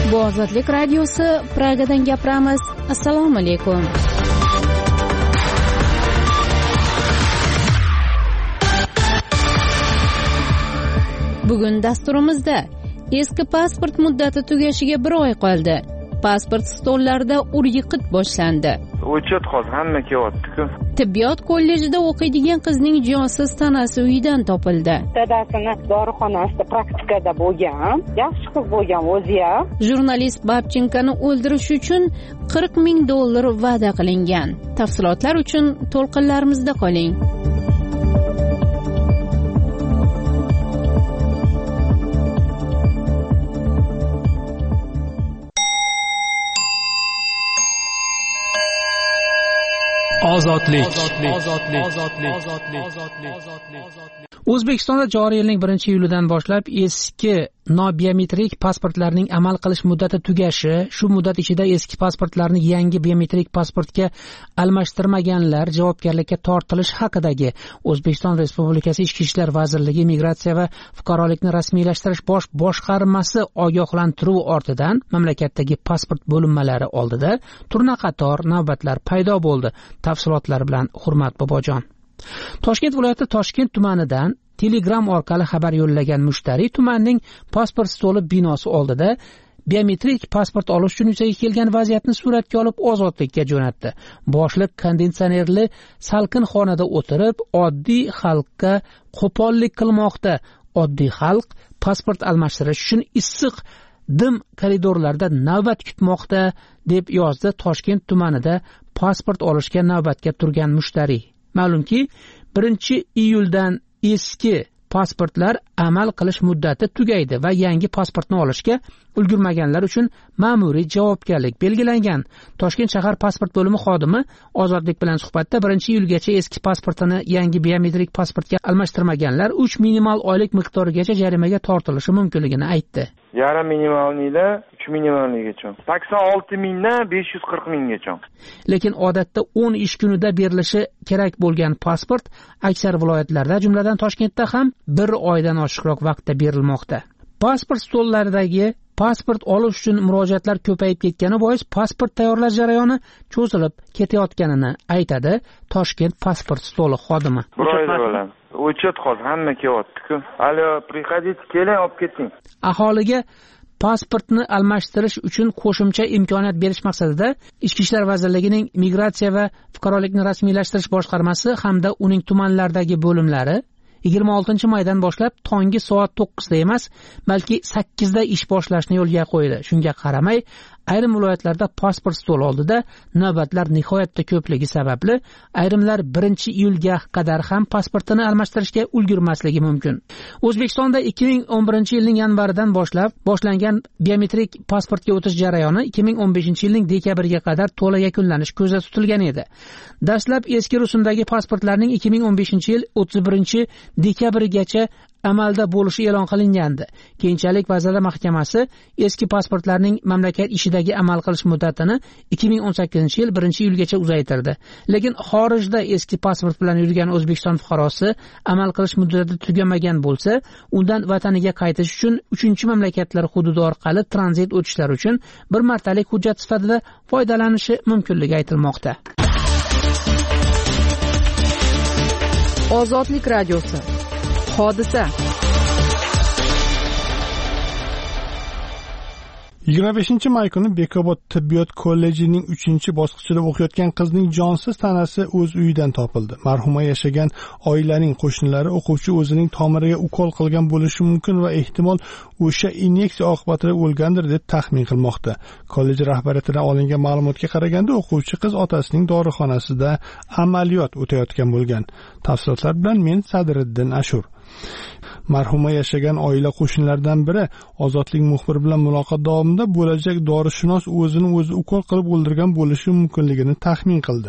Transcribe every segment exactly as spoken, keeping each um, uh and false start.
Bu Ozodlik radiosi, Pragadan gapiramiz. Assalomu alaykum. Bugun dasturimizda eski pasport muddati tugashiga bir oy qoldi. Pasport stollarida ur-yiqit boshlandi. O'chat hozir hamma kelyapti-ku. Tibbiyot kollejida o'qiydigan qizning jonsiz tanasi uyidan topildi. Dadasini dorixonasida praktikada bo'lgan, yaxshi qiz bo'lgan o'zi ham. Jurnalist Babchenkani o'ldirish uchun qirq ming dollar va'da qilingan. Tafsilotlar uchun to'lqinlarimizda qoling. Ozodlik. O'zbekistonda joriy yilning birinchi iyulidan boshlab eski nobiometrik pasportlarning amal qilish muddati tugashi, shu muddat ichida eski pasportlarni yangi biometrik pasportga almashtirmaganlar javobgarlikka tortilishi haqidagi O'zbekiston Respublikasi Ichki ishlar vazirligi Migratsiya va fuqarolikni rasmiylashtirish bosh boshqarmasi ogohlantiruvi ortidan mamlakatdagi pasport bo'linmalari oldida turnaqator navbatlar paydo bo'ldi. Tafsilotlar bilan Hurmat Bobojon. Toshkent viloyati Toshkent tumanidan Telegram orqali xabar yo'llagan mushtariy tumanning pasport stoli binosi oldida biometrik pasport olish uchun yuzaga kelgan vaziyatni suratga olib Ozodlikka jo'natdi. Boshliq konditsionerli salqin xonada o'tirib, oddiy xalqqa qo'pollik qilmoqda. Oddiy xalq pasport almashtirish uchun issiq dim koridorlarda navbat kutmoqda, deb yozdi Toshkent tumanida pasport olishga navbatga turgan mushtariy. Ma'lumki, birinchi iyuldan eski pasportlar amal qilish muddati tugaydi va yangi pasportni olishga ulgurmaganlar uchun ma'muriy javobgarlik belgilangan. Toshkent shahar pasport bo'limi xodimi Ozodlik bilan suhbatda birinchi iyulgacha eski pasportini yangi biometrik pasportga almashtirmaganlar uch minimal oylik miqdorigacha jarimaga tortilishi mumkinligini aytdi. Yarim minimalniydan uch minimalnigacha. sakson olti mingdan besh yuz qirq minggacha. Lekin odatda o'n ish kunida berilishi kerak bo'lgan pasport aksar viloyatlarda, jumladan Toshkentda ham bir oydan oshiqroq vaqtda berilmoqda. Pasport stollaridagi pasport olish uchun murojaatlar ko'payib ketgani bois pasport tayyorlash jarayoni cho'zilib ketayotganini aytadi Toshkent pasport stoli xodimi. O'chat hozir hamma kelyapti-ku. Hali приходите, keling, olib keting. Aholiga pasportni almashtirish uchun qo'shimcha imkoniyat berish maqsadida Ichki ishlar vazirligining Migratsiya va fuqarolikni rasmiylashtirish boshqarmasi hamda uning tumanlardagi bo'limlari yigirma oltinchi maydan boshlab tongi soat to'qqizda emas, balki sakkizda ish boshlashni yo'lga qo'ydi. Shunga qaramay, ayrim viloyatlarda pasport stol oldida navbatlar nihoyatda ko'pligi sababli ayrimlar birinchi iyulga qadar ham pasportini almashtirishga ulgurmasligi mumkin. O'zbekistonda ikki ming o'n birinchi yilning yanvaridan boshlab boshlangan biometrik pasportga o'tish jarayoni ikki ming o'n beshinchi yilning dekabriga qadar to'la yakunlanish ko'zda tutilgan edi. Dastlab eski rusumdagi pasportlarning ikki ming o'n beshinchi yil o'ttiz birinchi dekabrigacha amalda bo'lishi e'lon qilingandi. Keyinchalik Vazirlar Mahkamasi eski pasportlarning mamlakat ishidagi amal qilish muddatini ikki ming o'n sakkizinchi yil birinchi iyulgacha uzaytirdi. Lekin xorijda eski pasport bilan yurgan O'zbekiston fuqarosi amal qilish muddati tugamagan bo'lsa, undan vataniga qaytish uchun uchinchi mamlakatlar hududi orqali tranzit o'tishlar uchun bir martalik hujjat sifatida foydalanishi mumkinligi aytilmoqda. Ozodlik radiosi. Hodisa. yigirma beshinchi may kuni Bekobod tibbiyot kollejining uchinchi bosqichida o'qiyotgan qizning jonsiz tanasi o'z uyidan topildi. Marhuma yashagan oilaning qo'shnilari o'quvchi o'zining tomiriga ukol qilgan bo'lishi mumkin va ehtimol o'sha inyeksiya oqibatida o'lgandir deb taxmin qilmoqda. Kollej rahbariyatidan olingan ma'lumotga qaraganda, o'quvchi qiz otasining dorixonasida amaliyot o'tayotgan bo'lgan. Tafsilotlar bilan men Sadriddin Ashur. Marhuma yashagan oila qo'shnilaridan biri Ozodlik muxbiri bilan muloqot davomida bo'lajak dorishunos o'zini o'zi ukol qilib o'ldirgan bo'lishi mumkinligini taxmin qildi.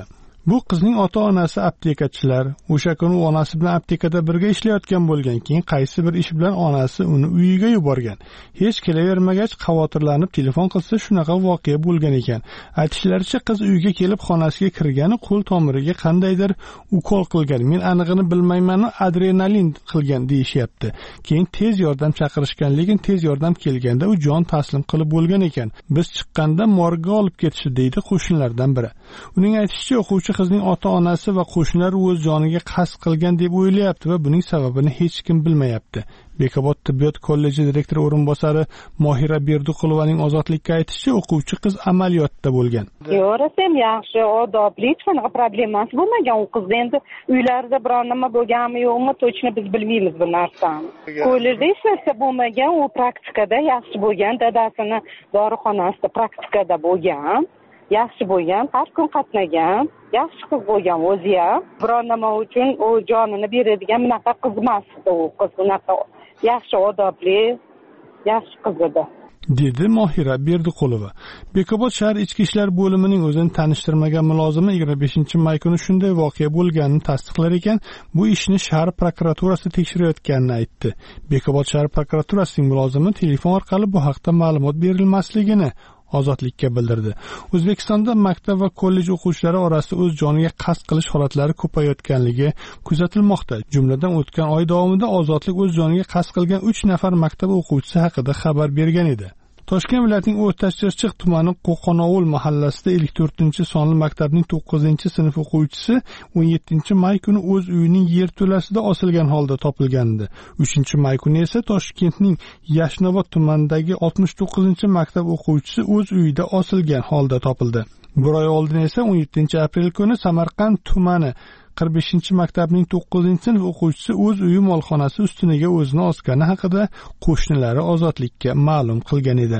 Bu qizning ota-onasi aptekachilar. O'sha kuni u onasi bilan aptekada birga ishlayotgan bo'lgan. Keyin qaysi bir ish bilan onasi uni uyiga yuborgan. Hech kelavermagach xavotirlanib telefon qilsa shunaqa voqea bo'lgan ekan. Aytishlaricha qiz uyga kelib xonasiga kirgani qo'l tomiriga qandaydir ukol qilgan. Men anig'ini bilmayman, adrenalin qilgan deyishyapti. Keyin tez yordam chaqirishgan, lekin tez yordam kelganda u jon taslim qilib bo'lgan ekan. Biz chiqqanda morgga olib ketishdi deydi qo'shnilardan biri. Uning aytishicha, o'quvchi qizning ota-onasi va qo'shnilar o'z joniga qasd qilgan deb o'ylayapti va buning sababini hech kim bilmayapti. Bekobod tibbiyot kolleji direktori o'rinbosari Mohira Berdiqulovaning Ozodlikka aytishicha, o'quvchi qiz amaliyotda bo'lgan. Yo'rasam yaxshi, odobli, hech qanaqa problemasi bo'lmagan. U qiz endi uylarida biror nima bo'lganmi yo'qmi, точно biz bilmaymiz bu narsani. Kollejda hech narsa bo'lmagan, u praktikada yaxshi bo'lgan, dadasini dorixonasida praktikada bo'lgan. Yaxshi bo'lgan, har kun qatnagan, yaxshi qiz bo'lgan o'zi ham. Biror nima uchun u jonini beradigan bunaqa qiz emas edi, u qiz bunaqa yaxshi odobli, yaxshi qiz edi. dedi Mohira Berdiqulova. Bekobod shahar ichki ishlar bo'limining o'zini tanishtirmagan mulozimi yigirma beshinchi may kuni shunday voqea bo'lganini tasdiqlar ekan, bu ishni shahar prokuraturasi tekshirayotganini aytdi. Bekobod shahar prokuraturasining mulozimi telefon orqali bu haqda ma'lumot berilmasligini Ozodlikka bildirdi. O'zbekistonda maktab va kollej o'quvchilari orasida o'z joniga qasd qilish holatlari ko'payayotganligi kuzatilmoqda. Jumladan o'tgan oy davomida Ozodlik o'z joniga qasd qilgan uch nafar maktab o'quvchisi haqida xabar bergan edi. Toshkent viloyatining O'rtachirchiq tumani Qo'qonovul mahallasida ellik to'rtinchi sonli maktabning to'qqizinchi sinf o'quvchisi o'n yettinchi may kuni o'z uyining yerto'lasida osilgan holda topilgandi. uchinchi may kuni esa Toshkentning Yashnobod tumanidagi oltmish to'qqizinchi maktab o'quvchisi o'z uyida osilgan holda topildi. Bir oy oldin esa o'n yettinchi aprel kuni Samarqand tumani qirq beshinchi maktabning to'qqizinchi sinf o'quvchisi o'z uyi molxonasi ustuniga o'zini osgani haqida qo'shnilari Ozodlikka ma'lum qilgan edi.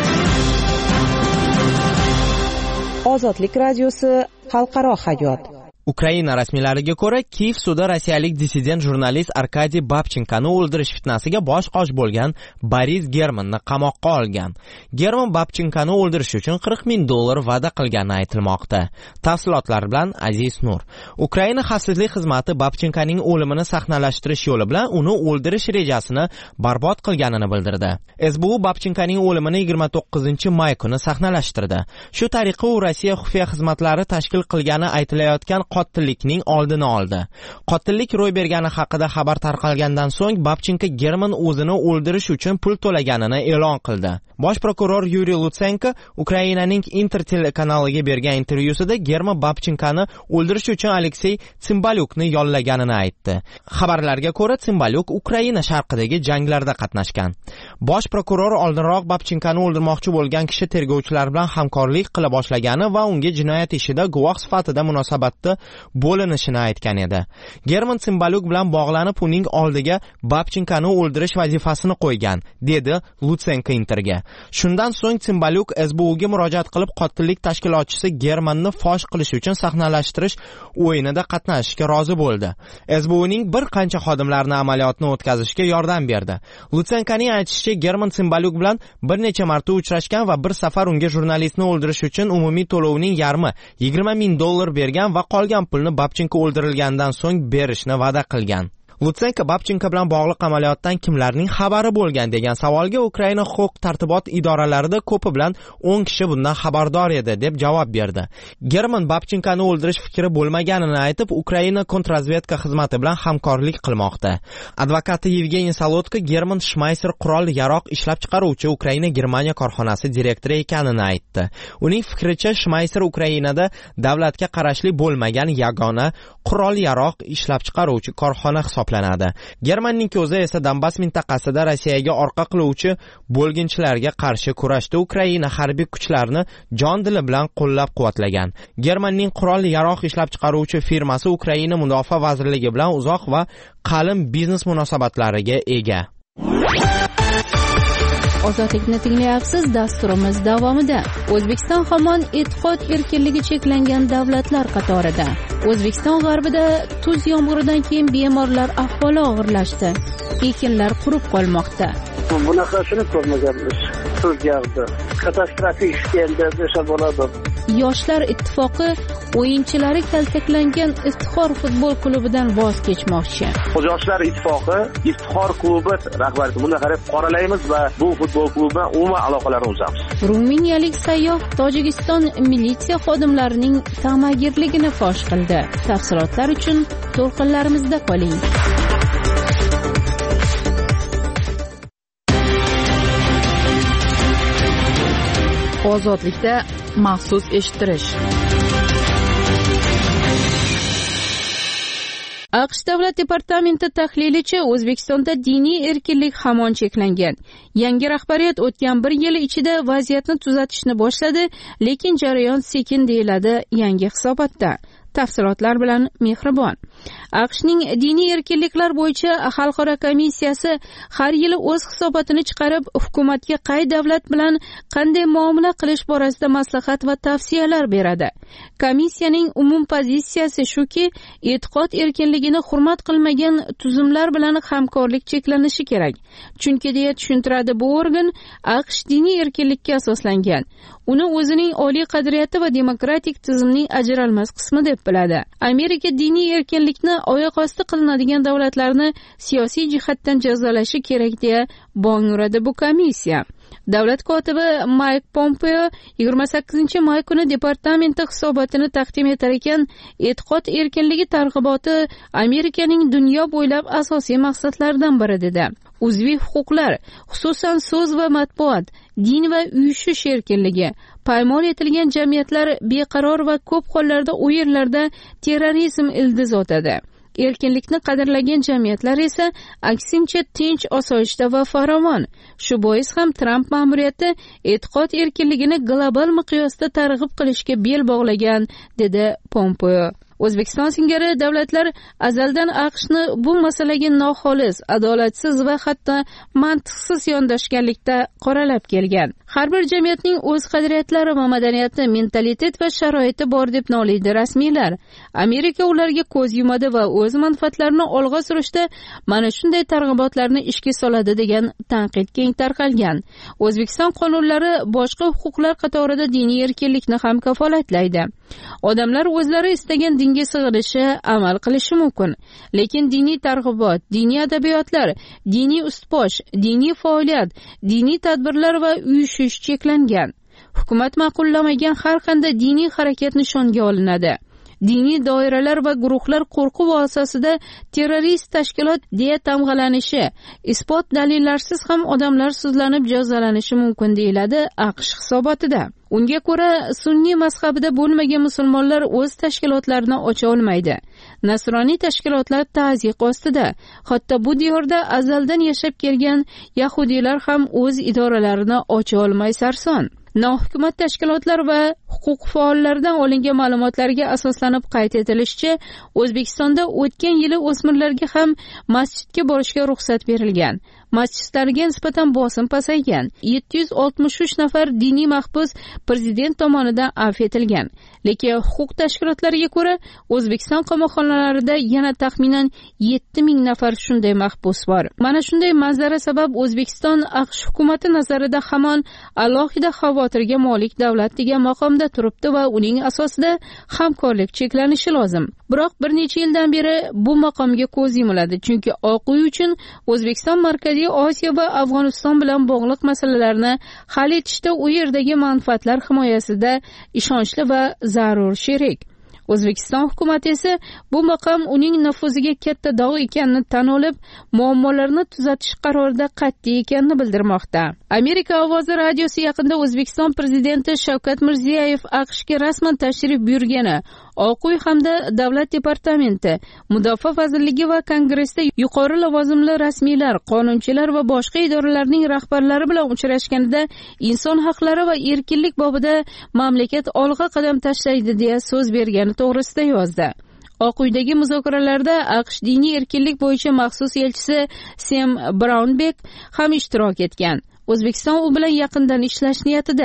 Ozodlik radiosi xalqaro hayot. Ukraina rasmiylariga ko'ra, Kiyev sudi rossiyalik dissident jurnalist Arkadiy Babchenkani o'ldirish fitnasiga bosh-qosh bo'lgan Boris Germanni qamoqqa olgan. German Babchenkani o'ldirish uchun qirq ming dollar va'da qilgani aytilmoqda. Tafsilotlar bilan Aziz Nur. Ukraina xavfsizlik xizmati Babchenkaning o'limini sahnalashtirish yo'li bilan uni o'ldirish rejasini barbod qilganini bildirdi. S B U Babchenkaning o'limini yigirma to'qqizinchi may kuni sahnalashtirdi. Shu tariqa u Rossiya xufiya xizmatlari tashkil qilgani aytilayotgan qotillikning oldini oldi. Qotillik ro'y bergani haqida xabar tarqalgandan so'ng Babchenka German o'zini o'ldirish uchun pul to'laganini e'lon qildi. Bosh prokuror Yuriy Lutsenko Ukrainaning Inter telekanaliga bergan intervyusida German Babchenkani o'ldirish uchun Aleksey Tsimbalyukni yollaganini aytdi. Xabarlarga ko'ra, Tsimbalyuk Ukraina sharqidagi janglarda qatnashgan. Bosh prokuror oldinroq Babchenkani o'ldirmoqchi bo'lgan kishi tergovchilar bilan hamkorlik qila boshlagani va unga jinoyat ishida guvoh sifatida munosabatda bo'linishini aytgan edi. German Tsimbalyuk bilan bog'lanib uning oldiga Babchenkani o'ldirish vazifasini qo'ygan, dedi Lutsenko Interga. Shundan so'ng Tsimbalyuk S B Uga murojaat qilib qotillik tashkilotchisi Germanni fosh qilish uchun sahnalashtirish o'yinida qatnashishga rozi bo'ldi. S B Uning bir qancha xodimlarini amaliyotni o'tkazishga yordam berdi. Lutsenkoning aytishicha, German Tsimbalyuk bilan bir necha marta uchrashgan va bir safar unga jurnalistni o'ldirish uchun umumiy to'lovning yarmi yigirma ming dollar bergan va qolgan pulni Babchenka o'ldirilgandan so'ng berishni va'da qilgan. Lutsenko Babchenka bilan bog'liq amaliyotdan kimlarning xabari bo'lgan degan savolga Ukraina huquq tartibot idoralarida ko'pi bilan o'n kishi bundan xabardor edi deb javob berdi. German Babchenkani o'ldirish fikri bo'lmaganini aytib, Ukraina kontrrazvedka xizmati bilan hamkorlik qilmoqda. Advokati Yevgeniy Solodko German Schmeiser qurol yaroq ishlab chiqaruvchi Ukraina Germaniya korxonasi direktori ekanini aytdi. Uning fikricha, Schmeiser Ukrainada davlatga qarashli bo'lmagan yagona qurol yaroq ishlab chiqaruvchi korxona hisoblanadi. Germanning o'zi esa Donbass mintaqasida Rossiyaga orqa qiluvchi bo'lginchilarga qarshi kurashda Ukraina harbiy kuchlarini jon dili bilan qo'llab-quvvatlagan. Germanning qurol yaroq ishlab chiqaruvchi firmasi Ukraina mudofaa vazirligi bilan uzoq va qalin biznes munosabatlariga ega. Ozodlikni tinglayapsiz. Dasturimiz davomida O'zbekiston hamon e'tiqod erkinligi cheklangan davlatlar qatorida. O'zbekiston g'arbida tuz yomg'iridan keyin bemorlar ahvoli og'irlashdi. Ekinlar qurib qolmoqda. Bunaqasini ko'rmaganmiz. Tuz yog'di. Katastrofik endi desa bo'ladi. Yoshlar ittifoqi o'yinchilari kaltaklangan Iftixor futbol klubidan voz kechmoqchi. Yoshlar ittifoqi Iftixor klubi rahbariyati buni qarab qoralaymiz va bu futbol klubidan umuman aloqalarni uzamiz. Ruminiyalik sayyoh Tojikiston militsiya xodimlarining ta'magirligini fosh qildi. Tafsilotlar uchun to'lqinlarimizda qoling. Ozodlikda maxsus eshittirish. AQSh Davlat departamenti tahlilichi O'zbekistonda diniy erkinlik hamon cheklangan. Yangi rahbariyat o'tgan bir yil ichida vaziyatni tuzatishni boshladi, lekin jarayon sekin deyiladi yangi hisobotda. Tafsilotlar bilan Mehribon. AQShning diniy erkinliklar bo'yicha xalqaro komissiyasi har yili o'z hisobotini chiqarib, hukumatga qay davlat bilan qanday muomala qilish borasida maslahat va tavsiyalar beradi. Komissiyaning umum pozitsiyasi shuki, e'tiqod erkinligini hurmat qilmagan tuzumlar bilan hamkorlik cheklanishi kerak. Chunki deya tushuntiradi bu organ, AQSh diniy erkinlikka asoslangan. Uni o'zining oliy qadriyati va demokratik tizimning ajralmas qismi deb biladi. Amerika diniy erkinlikni oyoq osti qilinadigan davlatlarni siyosiy jihatdan jazolashi kerak deya bong uradi bu komissiya. Davlat kotibi Mike Pompeo yigirma sakkizinchi may kuni departamenti hisobotini taqdim etar ekan, e'tiqod erkinligi targ'iboti Amerikaning dunyo bo'ylab asosiy maqsadlaridan biri dedi. Uzviy huquqlar, xususan so'z va matbuot, din va uyushish erkinligi, paymol etilgan jamiyatlar beqaror va ko'p hollarda u yerlarda terrorizm ildiz otadi. Erkinlikni qadrlagan jamiyatlar esa aksincha tinch, osoyishta va farovon. Shu bois ham Trump ma'muriyati e'tiqod erkinligini global miqyosda targ'ib qilishga bel bog'lagan, dedi Pompeo. O'zbekiston singari davlatlar azaldan AQShni bu masalaga noxolis, adolatsiz va hatto mantiqsiz yondashganlikda qoralab kelgan. Har bir jamiyatning o'z qadriyatlari va madaniyati, mentalitet va sharoiti bor deb noliydi rasmiylar. Amerika ularga ko'z yumadi va o'z manfaatlarini olg'a surishda mana shunday targ'ibotlarni ishga soladi degan tanqid keng tarqalgan. O'zbekiston qonunlari boshqa huquqlar qatorida diniy erkinlikni ham kafolatlaydi. Odamlar o'zlari istagan dinga sig'inishi, amal qilishi mumkin. Lekin diniy targ'ibot, diniy adabiyotlar, diniy ustbosh, diniy faoliyat, diniy tadbirlar va uyushish cheklangan. Hukumat ma'qullamagan har qanday diniy harakat nishonga olinadi. Diniy doiralar va guruhlar qo'rquv asosida terrorist tashkilot deya tamg'alanishi, isbot dalillarsiz ham odamlar sudlanib jazolanishi mumkin deyiladi AQSh hisobotida. Unga ko'ra, sunniy mazhabida bo'lmagan musulmonlar o'z tashkilotlarini ocha olmaydi. Nasroniy tashkilotlar ta'ziq ostida. Hatto bu diyorda azaldan yashab kelgan yahudiylar ham o'z idoralarini ocha olmay sarson. Nohukumat tashkilotlar va huquq faollaridan olingan ma'lumotlarga asoslanib qayd etilishicha, O'zbekistonda o'tgan yili o'smirlarga ham masjidga borishga ruxsat berilgan. Masjidlarga nisbatan bosim pasaygan. yetti yuz oltmish uch nafar diniy mahbus prezident tomonidan afv etilgan. Lekin huquq tashkilotlariga ko'ra, O'zbekiston qamoqxonalarida yana taxminan yetti ming nafar shunday mahbus bor. Mana shunday manzara sabab O'zbekiston AQSh hukumati nazarida hamon alohida xavotirga molik davlat degan maqomda turibdi va uning asosida hamkorlik cheklanishi lozim. Biroq bir necha yildan beri bu maqomga ko'z yumiladi, chunki Oq uy uchun O'zbekiston Markaziy Osiyo va Afg'oniston bilan bog'liq masalalarni hal etishda u yerdagi manfaatlar himoyasida ishonchli va zarur sherik. O'zbekiston hukumati esa bu maqom uning nufuziga katta dog' ekanini tan olib, muammolarni tuzatish qarorida qat'iy ekanini bildirmoqda. Amerika ovozi radiosi yaqinda O'zbekiston prezidenti Shavkat Mirziyoyev AQShga rasman tashrif buyurgani, Oq uy hamda davlat departamenti, mudofaa vazirligi va kongressda yuqori lavozimli rasmiylar, qonunchilar va boshqa idoralarning rahbarlari bilan uchrashganida inson haqlari va erkinlik bobida mamlakat olg'a qadam tashlaydi deya so'z bergani to'g'risida yozdi. Oq uydagi muzokaralarda AQSh diniy erkinlik bo'yicha maxsus elchisi Sam Brownback ham ishtirok etgan. O'zbekiston u bilan yaqindan ishlash niyatida.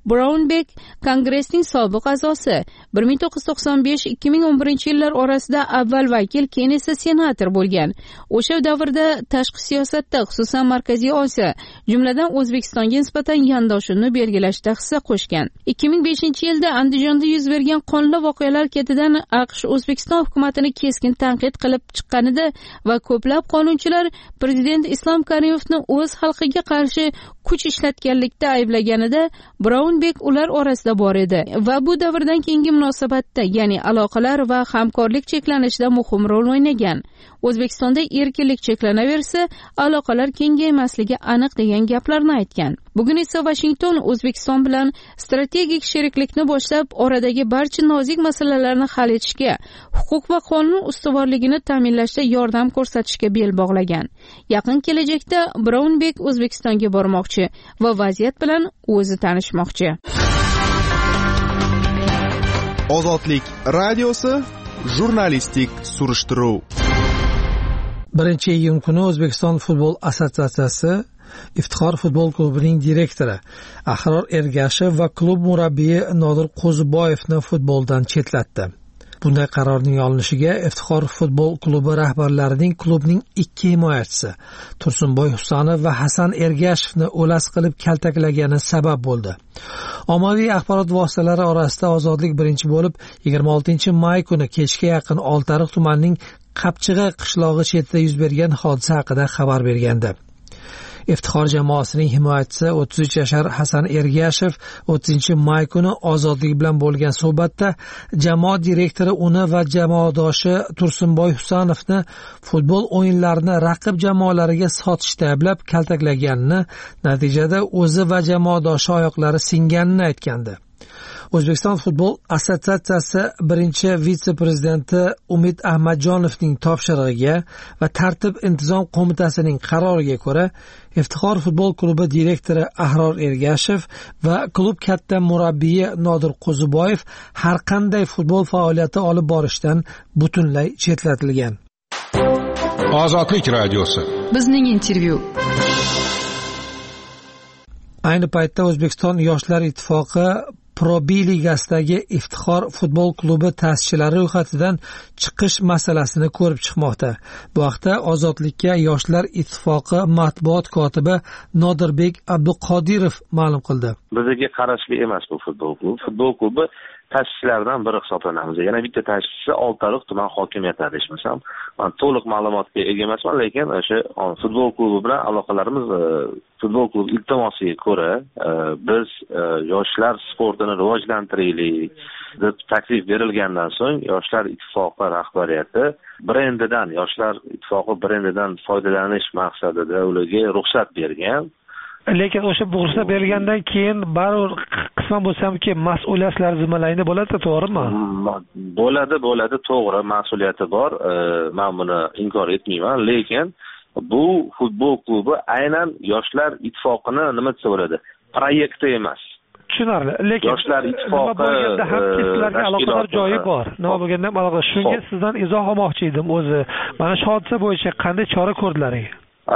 Brownback Kongressning sobiq a'zosi, bir ming to'qqiz yuz to'qson besh ikki ming o'n birinchi yillar orasida avval vakil, keyin esa senator bo'lgan. O'sha davrda tashqi siyosatda, xususan Markaziy Osiyo, jumladan O'zbekistonga nisbatan yondoshuvni belgilashda hissa qo'shgan. ikki ming beshinchi yilda Andijonda yuz bergan qonli voqealar ketidan AQSh O'zbekiston hukumatini keskin tanqid qilib chiqqanida va ko'plab qonunchilar prezident Islom Karimovni o'z xalqiga qarshi kuch ishlatganlikda ayblaganida Brownback ular orasida bor edi va bu davrdan keyingi munosabatda, ya'ni aloqalar va hamkorlik cheklanishida muhim rol o'ynagan. O'zbekistonda erkinlik cheklanaversa, aloqalar kengaymasligi aniq degan gaplarni aytgan. Bugun esa Washington O'zbekiston bilan strategik sheriklikni boshlab, oradagi barcha nozik masalalarni hal etishga, huquq va qonun ustuvorligini ta'minlashda yordam ko'rsatishga bel bog'lagan. Yaqin kelajakda Brownback O'zbekistonga bormoqchi va vaziyat bilan o'zi tanishmoqchi. Ozodlik radiosi jurnalistik surishtiruv. birinchi iyun kuni O'zbekiston futbol assotsiatsiyasi Iftixor futbol klubining direktori Ahror Ergashev va klub murabbiyi Nodir Qo'ziboyevni futboldan chetlatdi. Bunday qarorning olinishiga Iftixor futbol klubi rahbarlarining klubning ikki himoyachisi Tursunboy Husanov va Hasan Ergashevni o'las qilib kaltaklagani sabab bo'ldi. Ommaviy axborot vositalari orasida Ozodlik birinchi bo'lib yigirma oltinchi may kuni kechga yaqin Oltiariq tumanining Qapchig'i qishlog'i chetida yuz bergan hodisa haqida xabar bergandi. Iftixor jamoasining himoyachisi o'ttiz uch yashar Hasan Ergashev o'ttizinchi may kuni Ozodlik bilan bo'lgan suhbatda jamoa direktori uni va jamoadoshi Tursunboy Husanovni futbol o'yinlarini raqib jamoalariga sotishda ayblab kaltaklaganini, natijada o'zi va jamoadoshi oyoqlari singanini aytgandi. O'zbekiston futbol assotsiatsiyasi birinchi vitse-prezidenti Umid Ahmadjonovning topshirig'iga va tartib intizom qo'mitasining qaroriga ko'ra Iftixor futbol klubi direktori Ahror Ergashev va klub katta murabbiyi Nodir Qo'ziboyev har qanday futbol faoliyati olib borishdan butunlay chetlatilgan. Ozodlik radiosi. Bizning intervyu. Ayni paytda O'zbekiston Yoshlar ittifoqi Pro B ligasidagi Iftixor futbol klubi ta'sischilari ro'yxatidan chiqish masalasini ko'rib chiqmoqda. Bu haqda Ozodlikka Yoshlar ittifoqi matbuot kotibi Nodirbek Abduqodirov ma'lum qildi. Bizga qarashli emas bu futbol klubi. Futbol klubi ta'sischilaridan biri hisoblanamiz. Yana bitta ta'sischisi Oltiariq tuman hokimiyati desam, men to'liq ma'lumotga ega emasman, lekin o'sha futbol klubi bilan aloqalarimiz futbol klubi iltimosiga ko'ra biz yoshlar sportini rivojlantiraylik deb taklif berilgandan so'ng Yoshlar ittifoqi rahbariyati brendidan, Yoshlar ittifoqi brendidan foydalanish maqsadida ularga ruxsat bergan. Lekin o'sha ruxsat bergandan keyin baribir qisman bo'lsa-ki mas'uliyatlar zimmalayni bo'ladi, to'g'rimi? Bo'ladi, bo'ladi, to'g'ri, mas'uliyati bor. Men buni inkor etmayman, lekin bu futbol klubi aynan Yoshlar ittifoqini nima desa bo'ladi, proyekti emas. Tushunarli. Lekin Yoshlar ittifoqi bo'lganda ham keslarga aloqador joyi bor. Nima bo'lganda ham aloqa. Shunga sizdan izoh olmoqchi edim o'zi. Mana shu hodisa bo'yicha qanday chora ko'rdilaring?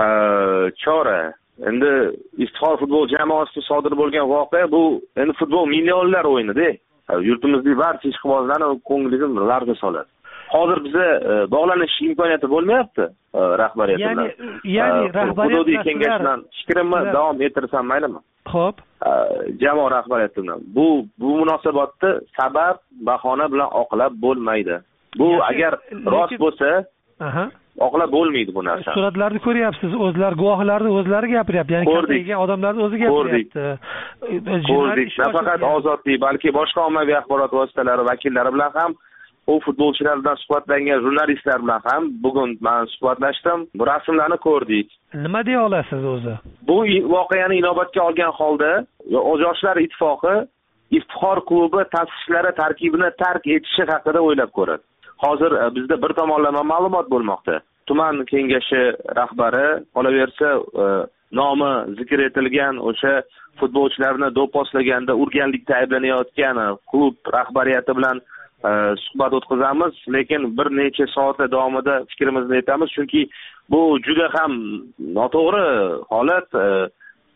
Chora endi Iftixor futbol jamoasida sodir bo'lgan voqea bu endi futbol millionlar o'yini-da. Yurtimizning barcha ishqibozlarni ko'ngliga larza soladi. Hozir biza bog'lanish imkoniyati bo'lmayapti rahbariyat bilan. Ya'ni, ya'ni rahbariyat hududiy kengashdan fikrimni davom ettirsam maylimi? Xo'p. Jamoa rahbariyati bilan bu bu munosabatni sabab bahona bilan oqlab bo'lmaydi. Bu agar rost bo'lsa, aha, oqlab bo'lmaydi bu narsa. Suratlarni ko'ryapsiz, o'zlari guvohlarni o'zlari gapiryapti, ya'ni katta odamlarning o'zi gapiryapti. Ko'rdik. Nafaqat Ozodlik, balki boshqa ommaviy axborot vositalari vakillari bilan ham, u futbolchilar bilan suhbatlangan jurnalistlar bilan ham bugun men suhbatlashdim. Bu rasmlarni ko'rdik. Nima deya olasiz o'zi? Bu voqeani inobatga olgan holda Yoshlar ittifoqi Iftixor klubi ta'sischilari tarkibini tark etishi haqida o'ylab ko'radi. Hozir bizda bir tomonlama ma'lumot bo'lmoqda. Tuman kengashi rahbari qolaversa nomi zikr etilgan o'sha futbolchilarni do'pposlaganda urganlikda ayblanayotgan klub rahbariyati bilan suhbat o'tkazamiz, lekin bir necha soatlar davomida fikrimizni aytamiz, chunki bu juda ham noto'g'ri holat.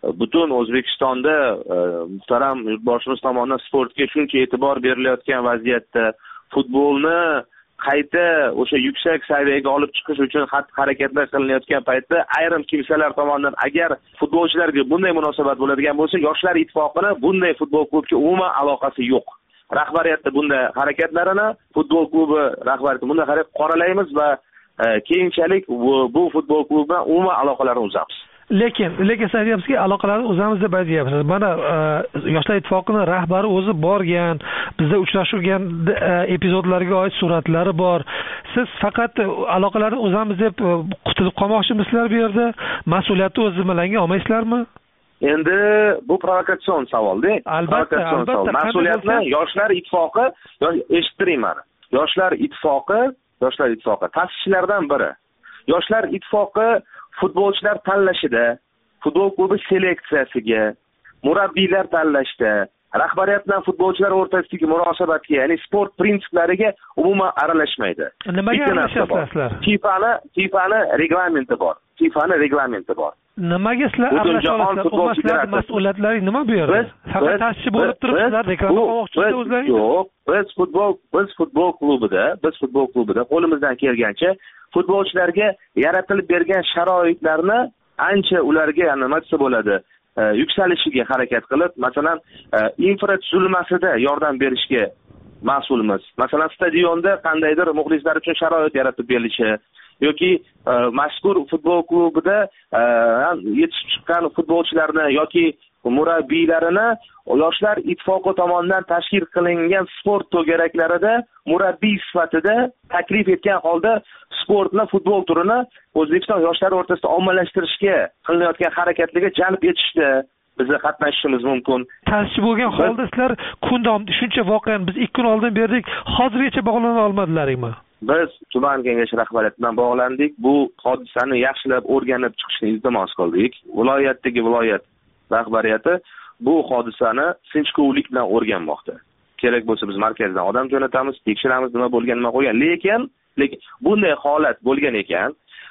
butun O'zbekistonda muhtaram yurtboshimiz tomonidan sportga shuncha e'tibor berilayotgan vaziyatda futbolni qayta o'sha yuksak saviyaga olib chiqish uchun xatti-harakatlar qilinayotgan paytda ayrim kimsalar tomonidan agar futbolchilarga bunday munosabat bo'ladigan bo'lsa, Yoshlar ittifoqini bunday futbol klubiga umuman aloqasi yo'q. Rahbariyatda bunday harakatlarini, futbol klubi rahbariyati bunday harakat qoralaymiz va keyinchalik bu futbol klubi bilan umuman aloqalarni uzamiz. Lekin, lekin siz aytyapsizki, aloqalarni uzamiz deb aytyapsiz. Mana Yoshlar ittifoqining rahbari o'zi borgan, bizda uchrashgan epizodlarga oid suratlari bor. Siz faqat aloqalarni uzamiz deb qutulib qolmoqchimisizlar bu yerda? Mas'uliyatni o'z zimmangizga olmaysizlarmi? Endi bu provokatsion savol-da. Albatta, albatta. Mas'uliyatni Yoshlar ittifoqi, eshittiring meni. Yoshlar ittifoqi, Yoshlar ittifoqi ta'sischilaridan biri. Yoshlar ittifoqi futbolchilar tanlashida, futbol klubi seleksiyasiga, murabbiylar tanlashda, rahbariyat bilan futbolchilar o'rtasidagi munosabatga, ya'ni sport prinsiplariga umuman aralashmaydi. Nimaga aralashasizlar? FIFAni, FIFAni reglamenti bor. FIFAni reglamenti bor. Nimaga sizlar aralashasizlar? O'zingizlar mas'uliyatlaringiz nima bu yerda? Faqat ta'sischi bo'lib turibsizlar, reklama qilmoqchisizlar o'zlaringiz. Yo'q, biz futbol, biz futbol klubida, biz futbol klubida qo'limizdan kelgancha futbolchilarga yaratilib bergan sharoitlarni ancha ularga nima desa bo'ladi, yuksalishiga harakat qilib, masalan, infratuzilmasida yordam berishga mas'ulmiz. Masalan, stadionda qandaydir muxlislar uchun sharoit yaratib berilishi yoki mazkur futbol klubida yetishib chiqqan futbolchilarni yoki murabbiylarini Yoshlar ittifoqi tomonidan tashkil qilingan sport to'garaklarida murabbiy sifatida taklif etgan holda sportni, futbol turini O'zbekiston yoshlari o'rtasida ommalashtirishga qilinayotgan harakatlarga jalb etishda bizni qatnashishimiz mumkin. Ta'sischi bo'lgan holda sizlar kun davomida shuncha voqeani biz ikki kun oldin berdik, hozirgacha bog'lana olmadilaringmi? Biz tuman kengash rahbariyati bilan bog'landik. Bu hodisani yaxshilab o'rganib chiqishni iltimos qildik. Viloyatdagi viloyat rahbariyati bu hodisani sinchkovlik bilan o'rganmoqda. Kerak bo'lsa biz markazdan odam jo'natamiz, tekshiramiz nima bo'lgan, nima qo'ygan. Lekin, lekin bunday holat bo'lgan ekan,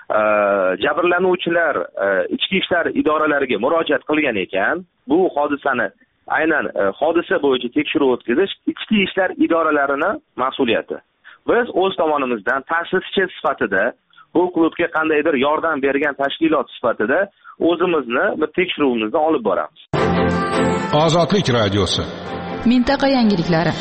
jabrlanuvchilar ichki ishlar idoralariga murojaat qilgan ekan, bu hodisani aynan hodisa bo'yicha tekshiruv o'tkazish ichki ishlar idoralarining mas'uliyati. Biz o'z tomonimizdan ta'sischi sifatida bu klubga qandaydir yordam bergan tashkilot sifatida o'zimizni bir tekshiruvimizni olib boramiz. Ozodlik radiosi. Mintaqa yangiliklari.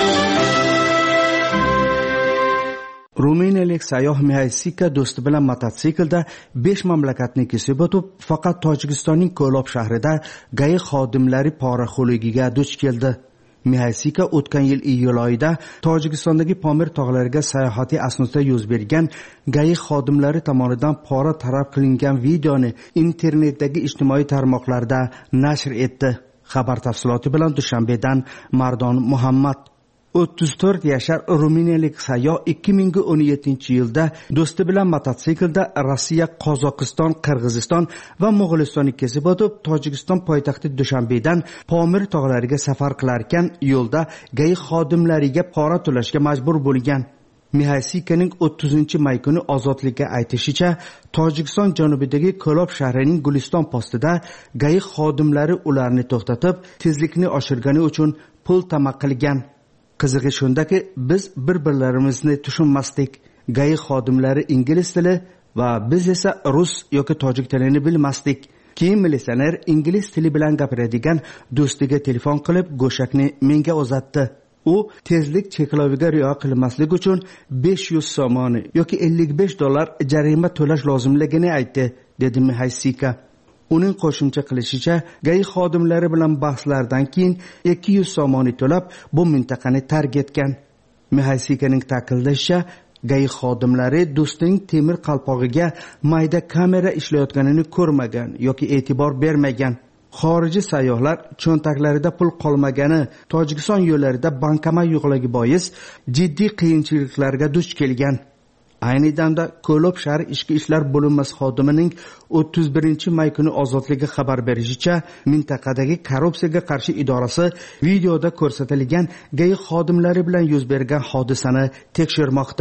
Ruminiyalik sayyoh Mihaysika do'sti bilan mototsiklda besh mamlakatni kesib o'tib, faqat Tojikistonning Ko'lob shahrida g'ay xodimlari poraxo'ligiga duch keldi. Mihaysika o'tgan yil iyul oyida Tojikistondagi Pomir tog'lariga sayohati asnosida yuz bergan g'ay xodimlari tomonidan pora taraf qilingan videoni internetdagi ijtimoiy tarmoqlarda nashr etdi. Xabar tafsiloti bilan Dushanbedan Mardon Muhammad. o'ttiz to'rt yashar ruminiyalik sayyoh ikki ming o'n yettinchi yilda do'sti bilan mototsiklda Rossiya, Qozog'iston, Qirg'iziston va Mo'g'ulistonni kesib o'tib, Tojikiston poytaxti Dushanbedan Pomir tog'lariga safar qilar ekan, yo'lda g'ay xodimlariga pora to'lashga majbur bo'lgan. Mihaysikaning o'ttizinchi may kuni ozodlikka aytishicha, Tojikiston janubidagi Ko'lob shahrining Guliston postida g'ay xodimlari ularni to'xtatib, tezlikni oshirgani uchun pul talab qilgan. Qizig'i shundaki, biz bir-birlarimizni tushunmasdik. G'ay xodimlari ingliz tili va biz esa rus yoki tojik tilini bilmasdik. Keyin militsioner ingliz tili bilan gapiradigan do'stiga telefon qilib, go'shakni menga uzatdi. U tezlik chekloviga rioya qilmaslik uchun besh yuz somoni yoki ellik besh dollar jarima to'lash lozimligini aytdi, dedi Mihaysika. Uning qo'shimcha qilishicha, g'ay xodimlari bilan bahslardan keyin ikki yuz somoni to'lab, bu mintaqani tark etgan. Mihaysikaning ta'kidlashicha, g'ay xodimlari do'stining temir qalpog'iga mayda kamera ishlayotganini ko'rmagan yoki e'tibor bermagan. Xorijiy sayyohlar cho'ntaklarida pul qolmagani, Tojikiston yo'llarida bankomat yo'qligi bois jiddiy qiyinchiliklarga duch kelgan. Ayni damda Ko'lob shahar ichki ishlar bo'linmasi xodimining o'ttiz birinchi may kuni ozodligi xabar berishicha, mintaqadagi korrupsiyaga qarshi idorasi videoda ko'rsatilgan g'ay xodimlari bilan yuz bergan hodisani tekshirmoqda.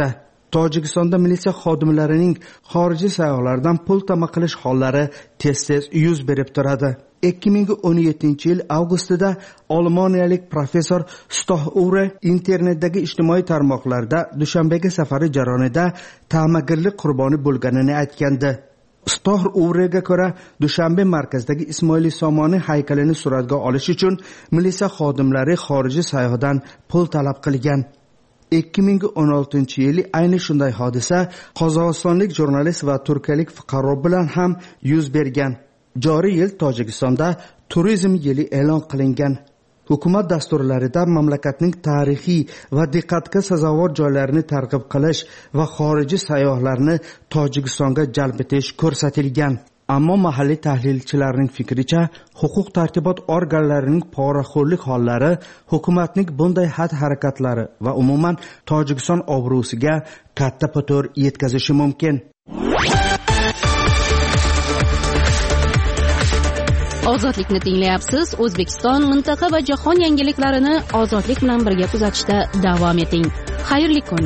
Tojikistonda militsiya xodimlarining xorijiy sayyohlardan pul tama qilish hollari tez-tez yuz berib turadi. ikki ming o'n yettinchi yil avgustida Olmoniyalik professor Stoh Ure internetdagi ijtimoiy tarmoqlarda Dushanbega safari jarayonida ta'magirlik qurboni bo'lganini aytgandi. Stoh Urega ko'ra, Dushanbe markazidagi Ismoil Somoniy haykalini suratga olish uchun militsiya xodimlari xorijiy sayyohdan pul talab qilgan. ikki ming o'n oltinchi yili ayni shunday hodisa qozog'istonlik jurnalist va turkiyalik fuqaro bilan ham yuz bergan. Joriy yil Tojikistonda turizm yili e'lon qilingan. Hukumat dasturlarida mamlakatning tarixiy va diqqatga sazovor joylarini targ'ib qilish va xorijiy sayyohlarni Tojikistonga jalb etish ko'rsatilgan. Ammo mahalliy tahlilchilarning fikricha, huquq tartibot organlarining poraxo'rlik hollari hukumatning bunday xatti-harakatlari va umuman Tojikiston obro'siga katta putur yetkazishi mumkin. Ozodlikni tinglayapsiz. O'zbekiston, mintaqa va jahon yangiliklarini ozodlik bilan birga kuzatishda davom eting. Xayrli kun.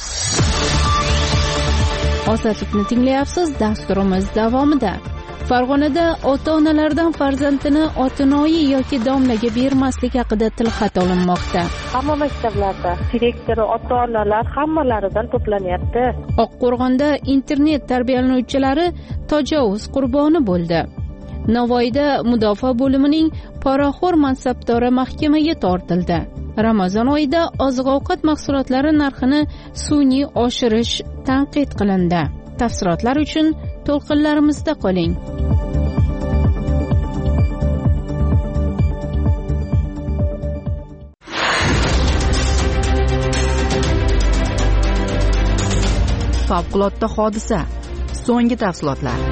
Ozodlikni tinglayapsiz. Dasturimiz davomida Farg'onada ota-onalardan farzandini otinoyi yoki domlaga bermaslik haqida tilxat olinmoqda. Hamma maktablarda direktori, ota-onalar hammalaridan to'planyapti. Oqqo'rg'onda internet tarbiyalanuvchilari tajovuz qurboni bo'ldi. Navoiyda mudofaa bo'limining poraxo'r mansabdori mahkamaga tortildi. Ramazon oyida oziq-ovqat mahsulotlari narxini sun'iy oshirish tanqid qilindi. Tafsilotlar uchun to'lqinlarimizda qoling. Favqulodda hodisa. So'nggi tafsilotlar.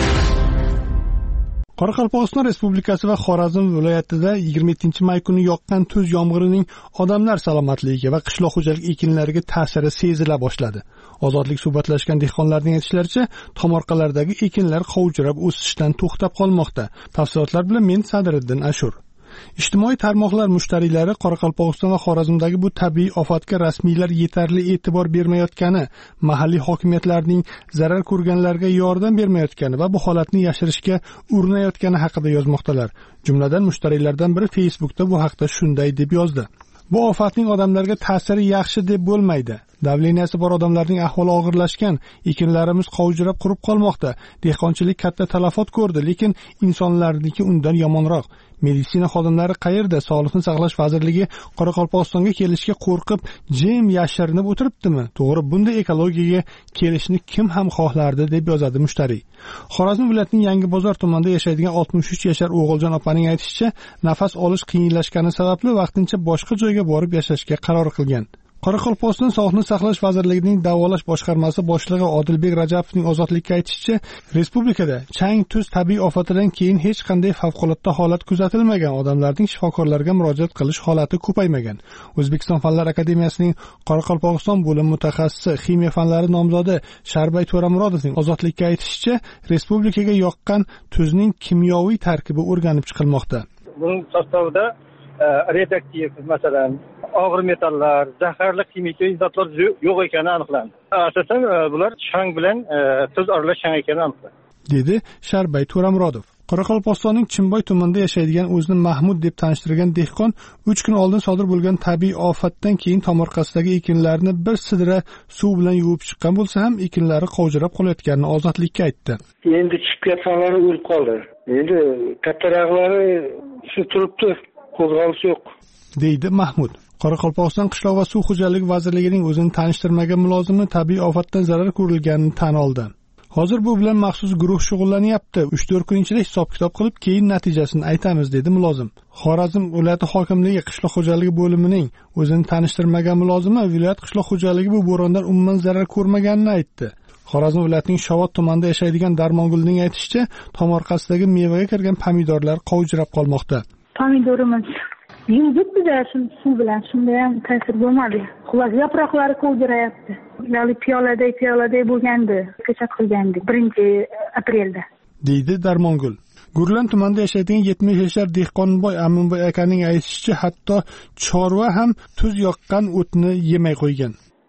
Qoraqalpog'iston Respublikasi va Xorazm viloyatida yigirma yettinchi may kuni yoqqan tuz yomg'irining odamlar salomatligiga va qishloq xo'jalik ekinlariga ta'siri sezila boshladi. Ozodlik suhbatlashgan dehqonlarning aytishlaricha, tomorqalardagi ekinlar qovjirab o'sishdan to'xtab qolmoqda. Tafsilotlar bilan men Sadriddin Ashur. Ijtimoiy tarmoqlar mushtariylari Qoraqalpog'iston va Xorazmdagi bu tabiiy ofatga rasmiylar yetarli e'tibor bermayotgani, mahalliy hokimiyatlarning zarar ko'rganlarga yordam bermayotgani va bu holatni yashirishga urinayotgani haqida yozmoqdalar. Jumladan mushtariylardan biri Facebookda bu haqda shunday deb yozdi: Bu ofatning odamlarga ta'siri yaxshi deb bo'lmaydi. Davleniyasi bor odamlarning ahvoli og'irlashgan, ekinlarimiz qovjirab qurib qolmoqda. Dehqonchilik katta talafot ko'rdi, lekin insonlarniki undan yomonroq. Meditsina xodimlari qayerda? Sog'liqni saqlash vazirligi Qoraqalpog'istonga kelishga qo'rqib, jim yashirinib o'tiribdimi? To'g'ri, bunday ekologiyaga kelishni kim ham xohlardi, deb yozadi mushtariy. Xorazm viloyatining Yangibozor tumanida yashaydigan oltmish uch yashar O'g'iljon opaning aytishicha, nafas olish qiyinlashgani sababli vaqtincha boshqa joyga borib yashashga qaror qilgan. Qoraqalpog'iston Sog'liqni saqlash vazirligining davolash boshqarmasi boshlig'i Odilbek Rajapovning ozodlikka aytishicha, respublikada chang tuz tabiiy ofatidan keyin hech qanday favqulodda holat kuzatilmagan, odamlarning shifokorlarga murojaat qilish holati ko'paymagan. O'zbekiston Fanlar akademiyasining Qoraqalpog'iston bo'limi mutaxassisi, ximiya fanlari nomzodi Sharbay To'ramurodovning ozodlikka aytishicha, respublikaga yoqqan tuzning kimyoviy tarkibi o'rganib chiqilmoqda. Buning sostavida radioaktiv, masalan, og'ir metallar, zaharli kimyoviy zotlar yo'q ekani aniqlandi. Asosan bular chang bilan tuz aralash chang ekani aniqlandi, dedi Sharbay To'ramurodov. Qoraqalpog'istonning Chimboy tumanida yashaydigan o'zini Mahmud deb tanishtirgan dehqon uch kun oldin sodir bo'lgan tabiiy ofatdan keyin tomorqasidagi ekinlarni bir sidra suv bilan yuvib chiqqan bo'lsa ham ekinlari qovjirab qolayotganini ozodlikka aytdi. Endi chiqib ketganlari o'lib qoldi. Endi kattaraqlari shu turibdi, qo'zg'alish yo'q, deydi Mahmud. Qoraqalpog'iston qishloq va suv xo'jaligi vazirligining o'zini tanishtirmagan mulozimi tabiiy ofatdan zarar ko'rilganini tan oldi. Hozir bu bilan maxsus guruh shug'ullanyapti. uch to'rt kun ichida hisob-kitob qilib, keyin natijasini aytamiz, dedi mulozim. Xorazm viloyati hokimligi qishloq xo'jaligi bo'limining o'zini tanishtirmagan mulozimi viloyat qishloq xo'jaligi bu bo'rondan umuman zarar ko'rmaganini aytdi. Xorazm viloyatining Shovot tumanida yashaydigan Darmongulning aytishicha, tomorqasidagi mevaga kirgan pomidorlar qovjirab qolmoqda. Pomidorimiz yuvdik bizda suv bilan, shunda ham ta'sir bo'lmadi. Xullas, yaproqlari qovjirayapti. Ya'ni piyoladay piyoladay bo'lgandi, ko'chat qilgandik birinchi aprelda, deydi Darmongul. Gurlan tumanida yashaydigan yetmish yashar Dehqonboy Aminboy akaning aytishicha, hatto chorva ham tuz yoqqan o'tni yemay qo'ygan.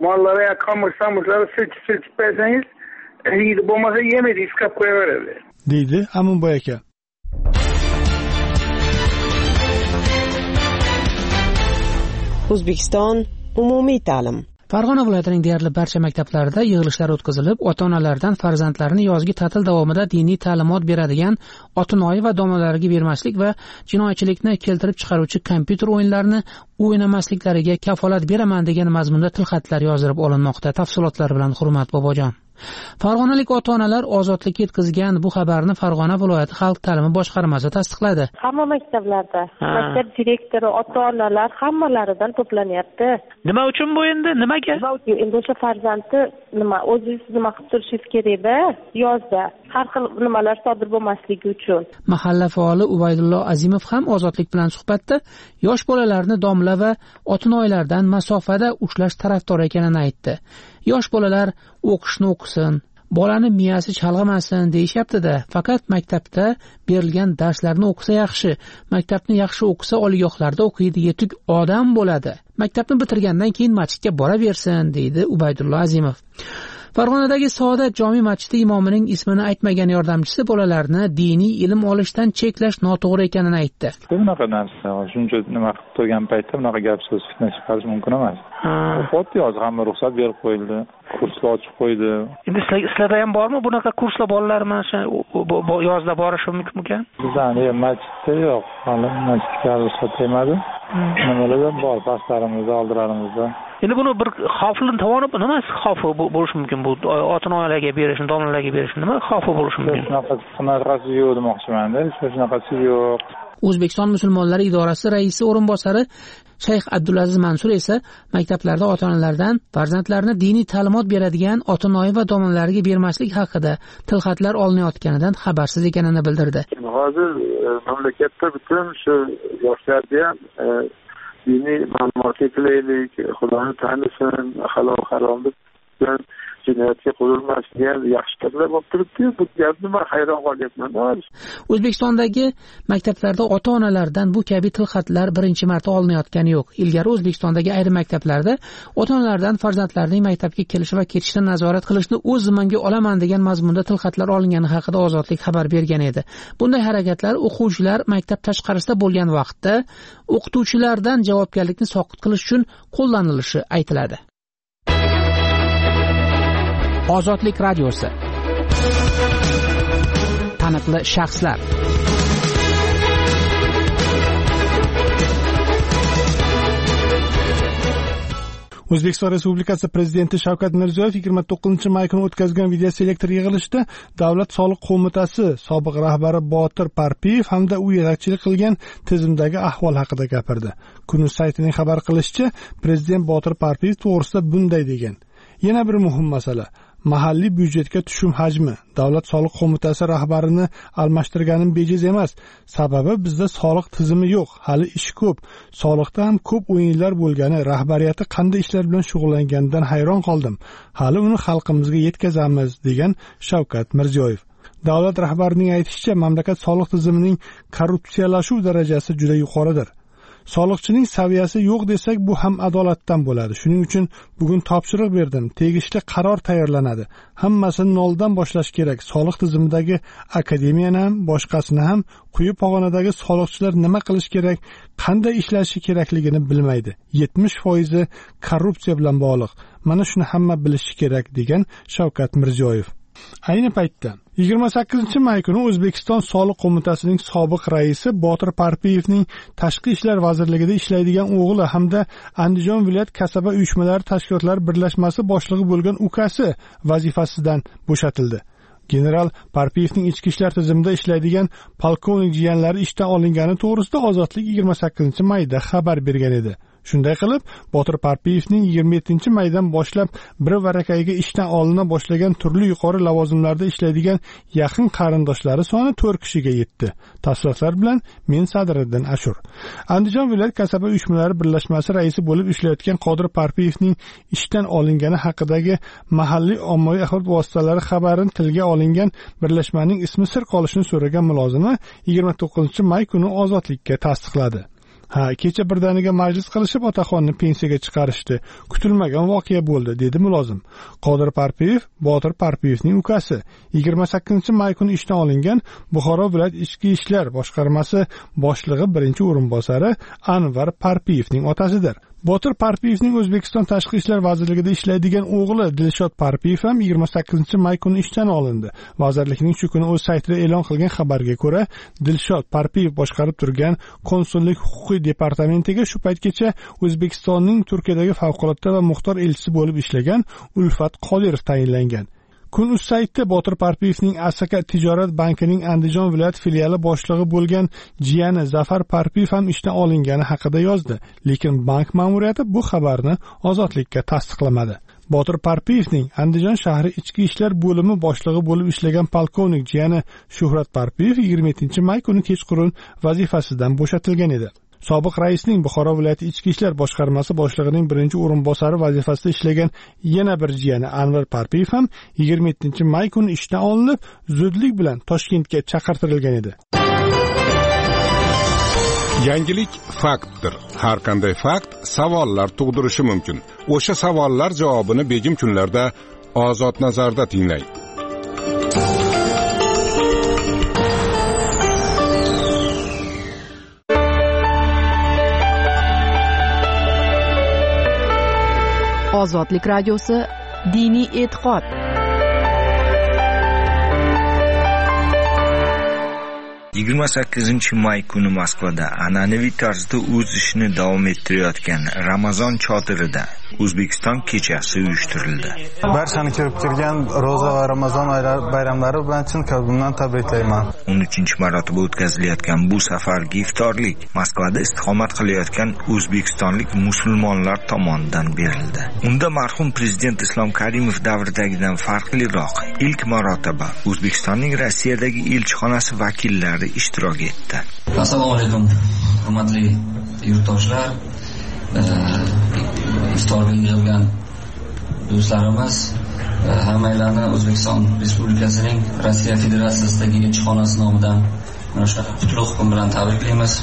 Mollarga qamir samuslarni silchib silchib bersangiz yeydi, bo'lmasa yemaydi, iskab qo'yaveradi, deydi Amunboy aka. O'zbekiston umumiy ta'lim. Farg'ona viloyatining deyarli barcha maktablarida yig'ilishlar o'tkazilib, ota-onalardan farzandlarini yozgi ta'til davomida diniy ta'limot beradigan Otinoyi va domlalariga bermaslik va jinoyatchilikni keltirib chiqaruvchi kompyuter o'yinlarini o'ynamasliklariga kafolat beraman degan mazmunda tilxatlar yozdirib olinmoqda. Tafsilotlar bilan Hurmat Bobojon. Farg'onalik ota-onalar ozodlikka yetkazgan bu xabarni Farg'ona viloyati xalq ta'limi boshqarmasi tasdiqladi. Hamma maktablarda maktab direktori, ota-onalar hammalaridan to'planyapti. Nima uchun bu endi? Nimaga? Endi o'sha farzandni nima o'zingiz nima qilib turishingiz kerak-da, yozda har xil nimalar sodir bo'lmasligi uchun. Mahalla faoli Ubaydullo Azimov ham Ozodlik bilan suhbatda yosh bolalarni domla va otinoylardan masofada ushlash tarafdori ekanini aytdi. Yosh bolalar o'qishni o'qisin, bolani miyasi chalg'imasin deyishyapti-da, faqat maktabda berilgan darslarni o'qisa yaxshi. Maktabni yaxshi o'qisa oliygohlarda o'qiydi, yetuk odam bo'ladi. Maktabni bitirgandan keyin masjidga boraversin, deydi Ubaydullo Azimov. Farg'onadagi Saodat jome masjidi imomining ismini aytmagan yordamchisi bolalarni diniy ilm olishdan cheklash noto'g'ri ekanini aytdi. Bunaqa narsa, shuncha nima qilib turgan paytda bunaqa gap so'z fitna chiqarish mumkin emas. Fotni yoz, hamma ruxsat berib qo'yildi, kurslar ochib qo'ydi. Endi sizlarda ham bormi bunaqa kurslar bolalar mana yozda borishi mumkin? Bizning masjidda yo'q, hali masjidga ruxsat bermadi. Nimalar bor, pastlarimizda, oldirarimizda. Endi buni bir xavfli tomoni nima xavfi bo'lishi mumkin? Bu ota-onalarga berishni, domlalarga berishni nima xavfi bo'lishi mumkin? Shunaqasi yo'q demoqchiman-da, shunaqasi yo'q. O'zbekiston musulmonlari idorasi raisi o'rinbosari Shayx Abdulaziz Mansur esa maktablarda ota-onalardan farzandlarini diniy ta'limot beradigan Otinoyi va domlalariga bermaslik haqida tilxatlar olinayotganidan xabarsiz ekanini bildirdi. Hozir mamlakatda butun shu yoshlarga ham diniy ma'lumotga qilaylik, Xudoni tanisin, halol haromlik bilan jinoyatga qo'yilmasligiga yaxshi gaplar bo'lib turibdi. Bu gapni men hayron qolyapman. O'zbekistondagi maktablarda ota-onalardan bu kabi tilxatlar birinchi marta olinayotgani yo'q. Ilgari O'zbekistondagi ayrim maktablarda ota-onalardan farzandlarining maktabga kelishi va ketishini nazorat qilishni o'z zimmamga olaman degan mazmunda tilxatlar olingani haqida Ozodlik xabar bergan edi. Bunday harakatlar o'quvchilar maktab tashqarisida bo'lgan vaqtda o'qituvchilardan javobgarlikni soqit qilish uchun qo'llanilishi aytiladi. Ozodlik radiosi. Taniqli shaxslar. O'zbekiston Respublikasi Prezidenti Shavkat Mirziyoyev yigirma to'qqizinchi may kuni o'tkazgan videoselektor yig'ilishida Davlat soliq qo'mitasi sobiq rahbari Botir Parpiyev hamda u yetakchilik qilgan tizimdagi ahvol haqida gapirdi. Kun.uz saytining xabar qilishicha, Prezident Botir Parpiyev to'g'risida bunday degan: Yana bir muhim masala mahalliy byudjetga tushum hajmi. Davlat soliq qo'mitasi rahbarini almashtirganim bejiz emas. Sababi bizda soliq tizimi yo'q, hali ish ko'p. Soliqda ham ko'p o'yinlar bo'lgani, rahbariyati qanday ishlar bilan shug'ullanganidan hayron qoldim. Hali uni xalqimizga yetkazamiz, degan Shavkat Mirziyoyev. Davlat rahbarining aytishicha, mamlakat soliq tizimining korrupsiyalashuv darajasi juda yuqoridir. Soliqchining saviyasi yo'q desak, bu ham adolatdan bo'ladi. Shuning uchun bugun topshiriq berdim. Tegishli qaror tayyorlanadi. Hammasini noldan boshlash kerak. Soliq tizimidagi akademiyani ham, boshqasini ham quyi pog'onadagi soliqchilar nima qilish kerak, qanday ishlashi kerakligini bilmaydi. yetmish foizi korrupsiya bilan bog'liq. Mana shuni hamma bilishi kerak, degan Shavkat Mirziyoyev. Ayni paytda yigirma sakkizinchi may kuni O'zbekiston soliq qo'mitasining sobiq raisi Botir Parpiyevning Tashqi ishlar vazirligida ishlaydigan o'g'li hamda Andijon viloyat kasaba uyushmalari tashkilotlari birlashmasi boshlig'i bo'lgan ukasi vazifasidan bo'shatildi. General Parpiyevning ichki ishlar tizimida ishlaydigan polkovnik jiyanlari ishdan olingani to'g'risida Ozodlik yigirma sakkizinchi mayda xabar bergan edi. Shunday qilib, Botir Parpiyevning yigirma yettinchi maydan boshlab bir varakayga ishdan olina boshlagan turli yuqori lavozimlarda ishlaydigan yaqin qarindoshlari soni to'rt kishiga yetdi. Tafsilotlar bilan men Sadriddin Ashur. Andijon viloyat kasaba uyushmalari birlashmasi raisi bo'lib ishlayotgan Qodir Parpiyevning ishdan olingani haqidagi mahalliy ommaviy axborot vositalari xabarini tilga olingan birlashmaning ismi sir qolishini so'ragan mulozima yigirma to'qqizinchi may kuni Ozodlikka tasdiqladi. Ha, kecha birdaniga majlis qilishib otaxonni pensiyaga chiqarishdi. Kutilmagan voqea bo'ldi, dedi mulozim. Qodir Parpiyev Botir Parpiyevning ukasi. yigirma sakkizinchi may kuni ishdan olingan Buxoro viloyat ichki ishlar boshqarmasi boshlig'i birinchi o'rinbosari Anvar Parpiyevning otasidir. Botir Parpiyevning O'zbekiston Tashqi ishlar vazirligida ishlaydigan o'g'li Dilshod Parpiyev ham yigirma sakkizinchi may kuni ishdan olindi. Vazirlikning shu kuni o'z saytida e'lon qilgan xabarga ko'ra, Dilshod Parpiyev boshqarib turgan konsullik huquqiy departamentiga shu paytgacha O'zbekistonning Turkiyadagi favqulodda va muxtor elchisi bo'lib ishlagan Ulfat Qodirov tayinlangan. Kun.uz saytida Botir Parpiyevning Asaka tijorat bankining Andijon viloyat filiali boshlig'i bo'lgan jiyani Zafar Parpiyev ham ishdan olingani haqida yozdi, lekin bank ma'muriyati bu xabarni Ozodlikka tasdiqlamadi. Botir Parpiyevning Andijon shahri ichki ishlar bo'limi boshlig'i bo'lib ishlagan polkovnik jiyani Shuhrat Parpiyev yigirma yettinchi may kuni kechqurun vazifasidan bo'shatilgan edi. Sobiq raisning Buxoro viloyati ichki ishlar boshqarmasi boshlig'ining birinchi o'rinbosari vazifasida ishlagan yana bir jiyani Anvar Parpiyev ham yigirma yettinchi may kuni ishdan olinib, zudlik bilan Toshkentga chaqirtirilgan edi. Yangilik faktdir. Har qanday fakt savollar tug'dirishi mumkin. O'sha savollar javobini begim kunlarda Ozod nazarda tinglang. Ozodlik radiosi diniy e'tiqod. yigirma sakkizinchi may kuni Moskvada an'anaviy tarzda o'z ishini davom ettirayotgan Ramazon chodirida O'zbekiston kechasi uyushtirildi. Barchani kirib kirgan ro'za va Ramazon bayramlari bilan chin qalbimdan tabriklayman. o'n uchinchi marotaba o'tkazilayotgan bu safargi iftorlik Moskvada istiqomat qilayotgan o'zbekistonlik musulmonlar tomonidan berildi. Unda marhum prezident Islom Karimov davridagidan farqliroq ilk marotaba O'zbekistonning Rossiyadagi elchixonasi vakillari ishtirok etdi. Assalomu alaykum, hurmatli yurtdoshlar. Iftorga yig'ilgan do'stlarimiz, hammalarni O'zbekiston Respublikasining Rossiya Federatsiyasidagi elchixonasi nomidan mana shu qutlug' kun bilan tabriklaymiz.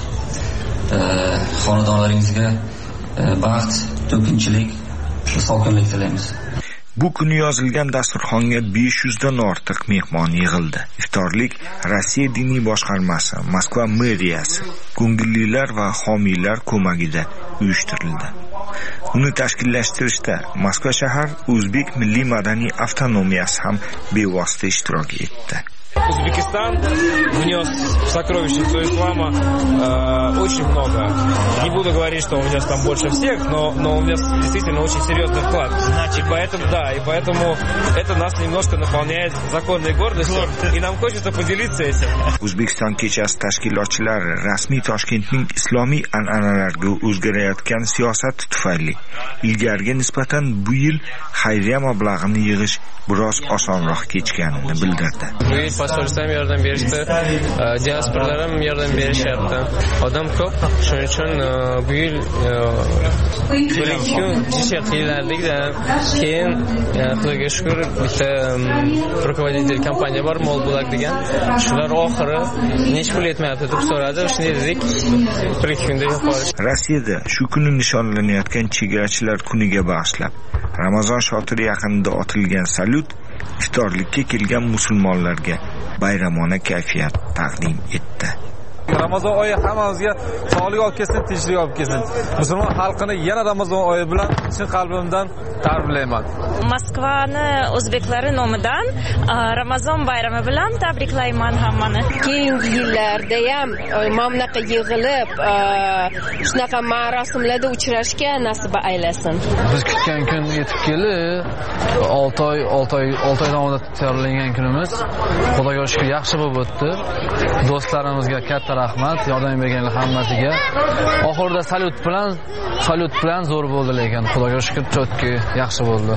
Xonadonlaringizga baxt, to'kinchilik, sokinlik tilaymiz. Bu kuni yozilgan dasturxonga besh yuzdan ortiq mehmon yig'ildi. Iftorlik Rossiya diniy boshqarmasi, Moskva meriyasi, ko'ngillilar va homiylar ko'magida uyushtirildi. Uni tashkillashtirishda Moskva shahar O'zbek milliy madaniy avtonomiyasi ham bevosita ishtirok etdi. Узбекистан внес в сокровищницу ислама э, очень много. Не буду говорить, что он внес там больше всех, но, но он внес действительно очень серьезный вклад. И поэтому, да, и поэтому это нас немножко наполняет законной гордостью, и нам хочется поделиться этим. O'zbekiston kechasi tashkilotchilari rasmiy Toshkentning islomiy an'analarga o'zgarayotgan siyosati tufayli ilgariga nisbatan bu yil xayriya mablag'ini yig'ish biroz osonroq kechganini bildirdi. Posolsam yordam berishdi, diasporalar ham yordam berishyapti. Odam ko'p, shuning uchun bu yil bir ikki kun jish qilardik-da. Keyin Xudoga shukr, bitta rukovodитель kompaniya bor, mol bo'lak degan. Shular oxiri nech pul yetmayapti deb so'radi. Shunday dedik, bir ikki kunda yo'qolish. Rossiyada shu kuni nishonlanayotgan chegarachilar kuniga bag'ishlab Ramazon shotiri yaqinida otilgan salyut iftorlikka kelgan musulmonlarga bayramona kayfiyat taqdim etdi. Ramazon oyi hammamizga sog'lik olib kelsin, tinchlik olib kelsin. Musulmon xalqini yana Ramazon oyi bilan chin qalbimdan tabriklayman. Moskvani o'zbeklari nomidan Ramazon bayrami bilan tabriklayman hammani. Keyingi yillarda ham mana bunaqa yig'ilib, shunaqa marosimlarda uchrashga nasib aylasin. Biz kutgan kun yetib keldi. olti oy, olti oy, olti oy davomida tayyorlangan kunimiz Xudoga shukr yaxshi bo'lib o'tdi. Do'stlarimizga katta rahmat, yordam berganlar hammasiga. Oxirida salyut bilan, salyut bilan zo'r bo'ldi, lekin Xudoga shukr chotki yaxshi bo'ldi.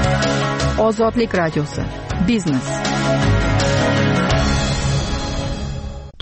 Ozodlik radiosi. Biznes.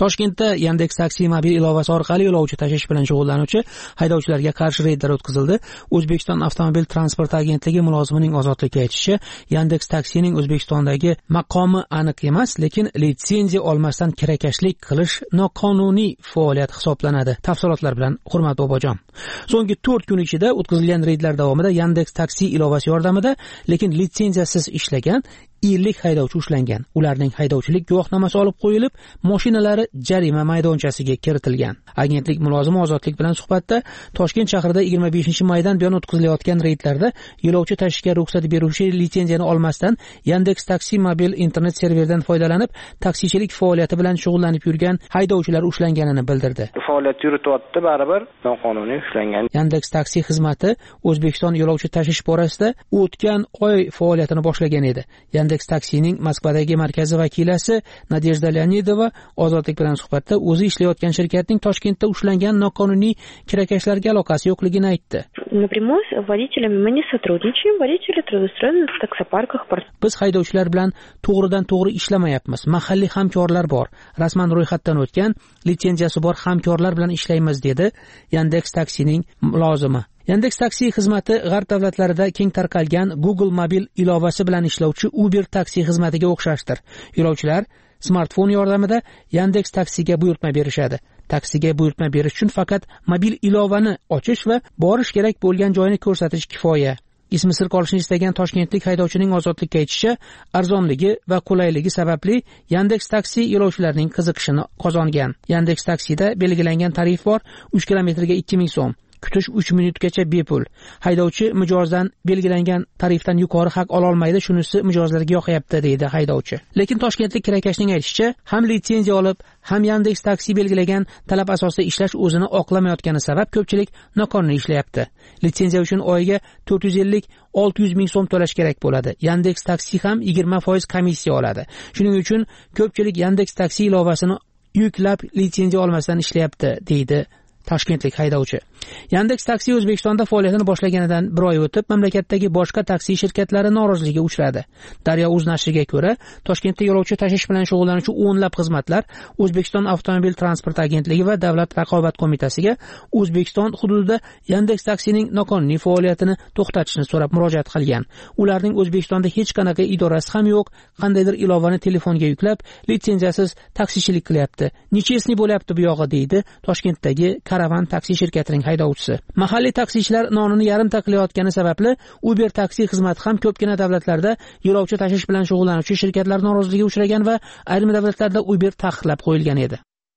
Toshkentda Yandex Taksi mobil ilovasi orqali yo'lovchi tashish bilan shug'ullanuvchi haydovchilarga qarshi reydlar o'tkazildi. O'zbekiston avtomobil transporti agentligi mulozimining Ozodlikka aytishicha, Yandex Taksining O'zbekistondagi maqomi aniq emas, lekin litsenziya olmasdan kirakashlik qilish noqonuniy faoliyat hisoblanadi. Tafsilotlar bilan Hurmat Bobojon. So'nggi to'rt kun ichida o'tkazilgan reydlar davomida Yandex Taksi ilovasi yordamida, lekin litsenziyasiz ishlagan ellik haydovchi ushlangan. Ularning haydovchilik guvohnomasi olib qo'yilib, mashinalari jarima maydonchasiga kiritilgan. Agentlik mulozimi Ozodlik bilan suhbatda Toshkent shahrida yigirma beshinchi maydan buyon o'tkazilayotgan reydlarda yo'lovchi tashishga ruxsat beruvchi litsenziyani olmasdan Yandex Taksi mobil internet serveridan foydalanib, taksichilik faoliyati bilan shug'ullanib yurgan haydovchilar ushlanganini bildirdi. Faoliyat yurityapti, baribir noqonuniy ushlangan. Yandex Taksi xizmati O'zbekiston yo'lovchi tashish borasida o'tgan oy faoliyatini boshlagan edi. Yandex Taksining Moskvadagi markazi vakilasi Nadejda Leonidova Ozodlik bilan suhbatda o'zi ishlayotgan shirkatning Toshkentda ushlangan noqonuniy kirakashlarga aloqasi yo'qligini aytdi. Напрямую с водителями мы не сотрудничаем. Водители трудоустроены в таксопарках. Biz haydovchilar bilan to'g'ridan to'g'ri ishlamayapmiz. Mahalliy hamkorlar bor. Rasman ro'yxatdan o'tgan, litsenziyasi bor hamkorlar bilan ishlaymiz, dedi Yandex Taksining mulozimi. Yandex Taksi xizmati g'arb davlatlarida keng tarqalgan Google mobil ilovasi bilan ishlovchi Uber taksi xizmatiga o'xshashdir. Yo'lovchilar smartfon yordamida Yandex Taksiga buyurtma berishadi. Taksiga buyurtma berish uchun faqat mobil ilovani ochish va borish kerak bo'lgan joyni ko'rsatish kifoya. Ismi sir qolishni istagan toshkentlik haydovchining Ozodlikka aytishicha, arzonligi va qulayligi sababli Yandex Taksi yo'lovchilarning qiziqishini qozongan. Yandex Taksida belgilangan tarif bor, uch kilometrga ikki ming so'm. Kutish uch minutgacha bepul. Haydovchi mijozdan belgilangan tarifdan yuqori haq ola olmaydi, shunisi mijozlarga yoqyapti, deydi haydovchi. Lekin toshkentlik kirakashning aytishicha, ham litsenziya olib, ham Yandex Taksi belgilagan talab asosida ishlash o'zini oqlamayotgani sabab ko'pchilik noqonuniy ishlayapti. Litsenziya uchun oyiga to'rt yuz ellik olti yuz ming so'm to'lash kerak bo'ladi. Yandex Taksi ham yigirma foiz komissiya oladi. Shuning uchun ko'pchilik Yandex Taksi ilovasini yuklab litsenziya olmasdan ishlayapti, deydi toshkentlik haydovchi. Yandex Taksi O'zbekistonda faoliyatini boshlaganidan bir oy o'tib, mamlakatdagi boshqa taksi shirkatlari noroziligiga uchradi. Daryo o'z nashriga ko'ra, Toshkentda yo'lovchi tashish bilan shug'ullanuvchi o'nlab xizmatlar O'zbekiston avtomobil transporti agentligi va Davlat raqobat qo'mitasiga O'zbekiston hududida Yandex Taksining noqonuniy faoliyatini to'xtatishni so'rab murojaat qilgan. Ularning O'zbekistonda hech qanaqa idorasi ham yo'q, qandaydir ilovani telefonga yuklab, litsenziyasiz taksichilik qilyapti. Nechesini bo'lyapti bu yog'i, deydi Toshkentdagi Karavan taksi shirkatining haydovchisi. Mahalliy taksichilar nonini yarimta qilayotgani sababli Uber taksi xizmati ham ko'pgina davlatlarda yo'lovchi tashish bilan shug'ullanuvchi shirkatlar noroziligiga uchragan va ayrim davlatlarda Uber taqiqlab qo'yilgan edi.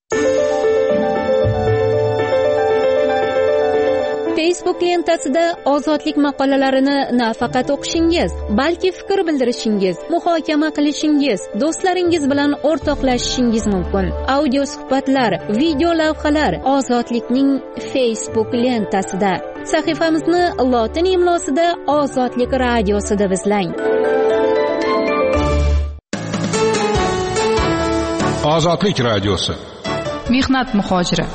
Facebook lentasida ozodlik maqolalarini nafaqat o'qishingiz, balki fikr bildirishingiz, muhokama qilishingiz, do'stlaringiz bilan o'rtoqlashishingiz mumkin. Audio suhbatlar, video lavhalar Ozodlikning Facebook lentasida. Sahifamizni lotin imlosida Ozodlik radiosi deb izlang. Ozodlik radiosi. Mehnat muhojiri.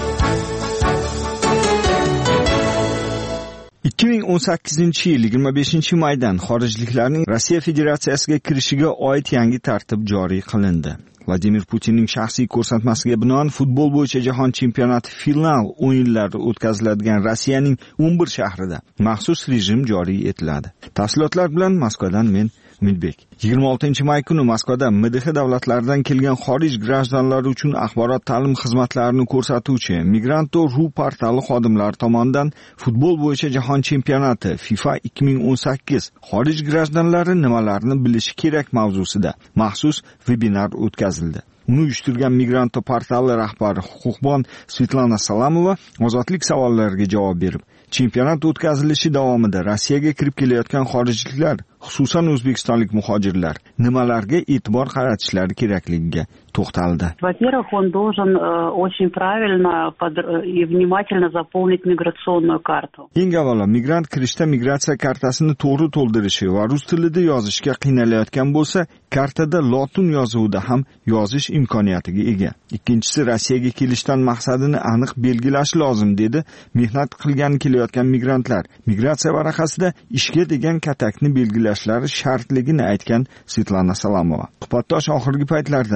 ikki ming o'n sakkizinchi yil yigirma beshinchi maydan xorijliklarning Rossiya Federatsiyasiga kirishiga oid yangi tartib joriy qilindi. Vladimir Putinning shaxsiy ko'rsatmasiga binoan futbol bo'yicha jahon chempionati final o'yinlari o'tkaziladigan Rossiyaning o'n bir shahrida maxsus rejim joriy etiladi. Tafsilotlar bilan Moskvadan men Umidbek. yigirma oltinchi may kuni Moskvada M D H davlatlaridan kelgan xorij grajdanlari uchun axborot ta'lim xizmatlarini ko'rsatuvchi Migrant.ru portali xodimlari tomonidan futbol bo'yicha jahon chempionati FIFA ikki ming o'n sakkiz xorij grajdanlari nimalarni bilishi kerak mavzusida maxsus vebinar o'tkazildi. Uni uyushtirgan Migrant portali rahbari huquqbon Svetlana Salamova ozodlik savollariga javob berib, chempionat o'tkazilishi davomida Rossiyaga kirib kelayotgan xorijliklar, xususan o'zbekistonlik muhojirlar, nimalarga e'tibor qaratishlari kerakligiga to'xtaldi. Во-первых, он должен очень правильно и внимательно заполнить миграционную карту. Eng avvalo, migrant kirishda migratsiya kartasini to'g'ri to'ldirishi va rus tilida yozishga qiynalayotgan bo'lsa, kartada lotin yozuvida ham yozish imkoniyatiga ega. Ikkinchisi, Rossiyaga kelishdan maqsadini aniq belgilash lozim, dedi mehnat qilgan kelayotgan migrantlar. Migratsiya varaqasida ishga degan katakni belgilashlari shartligini aytgan Svetlana Salamova. Suhbatdosh oxirgi paytlarda migrant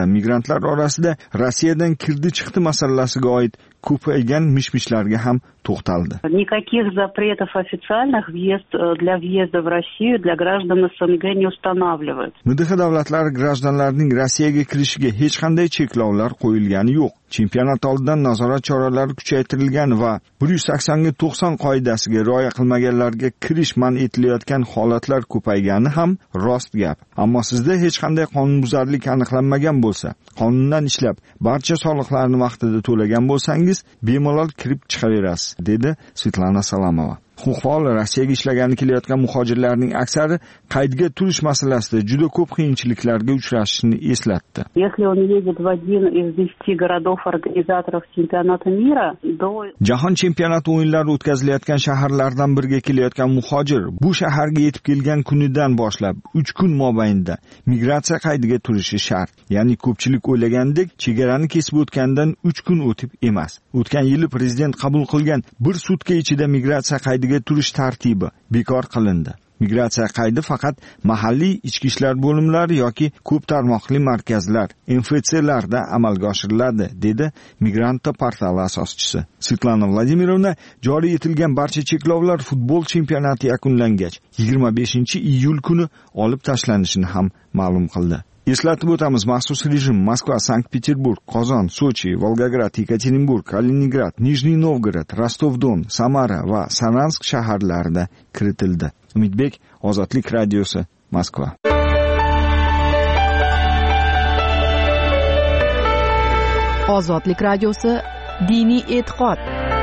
migrantlar orasida Rossiyadan kirdi chiqdi masalasiga oid ko'paygan mishmishlarga ham to'xtaldi. Никаких запретов официальных въезд для въезда в Россию для граждан СНГ не устанавливают. M D H davlatlari grajdanlarining Rossiyaga kirishiga hech qanday cheklovlar qo'yilgani yo'q. Chempionat oldidan nazorat choralari kuchaytirilgan va bir yuz sakson ga to'qson qoidasiga rioya qilmaganlarga kirish man etilayotgan holatlar ko'paygani ham rost gap. Ammo sizda hech qanday qonunbuzarlik aniqlanmagan bo'lsa, qonundan ishlab, barcha soliqlarni vaqtida to'lagan bo'lsangiz, bemalol kirib chiqaverasiz, dedi Svetlana Salamova. Huquqbon Rossiyaga ishlagani kelayotgan muhojirlarning aksari qaydga turish masalasida juda ko'p qiyinchiliklarga uchrashishini eslatdi. Если он едет в один из десяти городов-организаторов чемпионата мира, до Jahon chempionati o'yinlari o'tkazilayotgan shaharlardan biriga kelayotgan muhojir bu shaharga yetib kelgan kunidan boshlab uch kun mobaynida migratsiya qaydiga turishi shart. Ya'ni ko'pchilik o'ylagandek, chegarani kesib o'tgandan uch kun o'tib emas. O'tgan yili prezident qabul qilgan bir sutka ichida migratsiya qaydi turish tartibi bekor qilindi. Migratsiya qaydi faqat mahalliy ichki ishlar bo'limlari yoki ko'p tarmoqli markazlar, M F C larda amalga oshiriladi, dedi Migranta portali asoschisi. Svetlana Vladimirovna joriy etilgan barcha cheklovlar futbol chempionati yakunlangach yigirma beshinchi iyul kuni olib tashlanishini ham ma'lum qildi. Eslatib o'tamiz, maxsus rejim Moskva, Sankt-Peterburg, Qozon, Sochi, Volgograd, Yekaterinburg, Kaliningrad, Nijniy Novgorod, Rostov-Don, Samara va Saransk shaharlarida kiritildi. Umidbek, Ozodlik radiosi, Moskva. Ozodlik radiosi, diniy e'tiqod.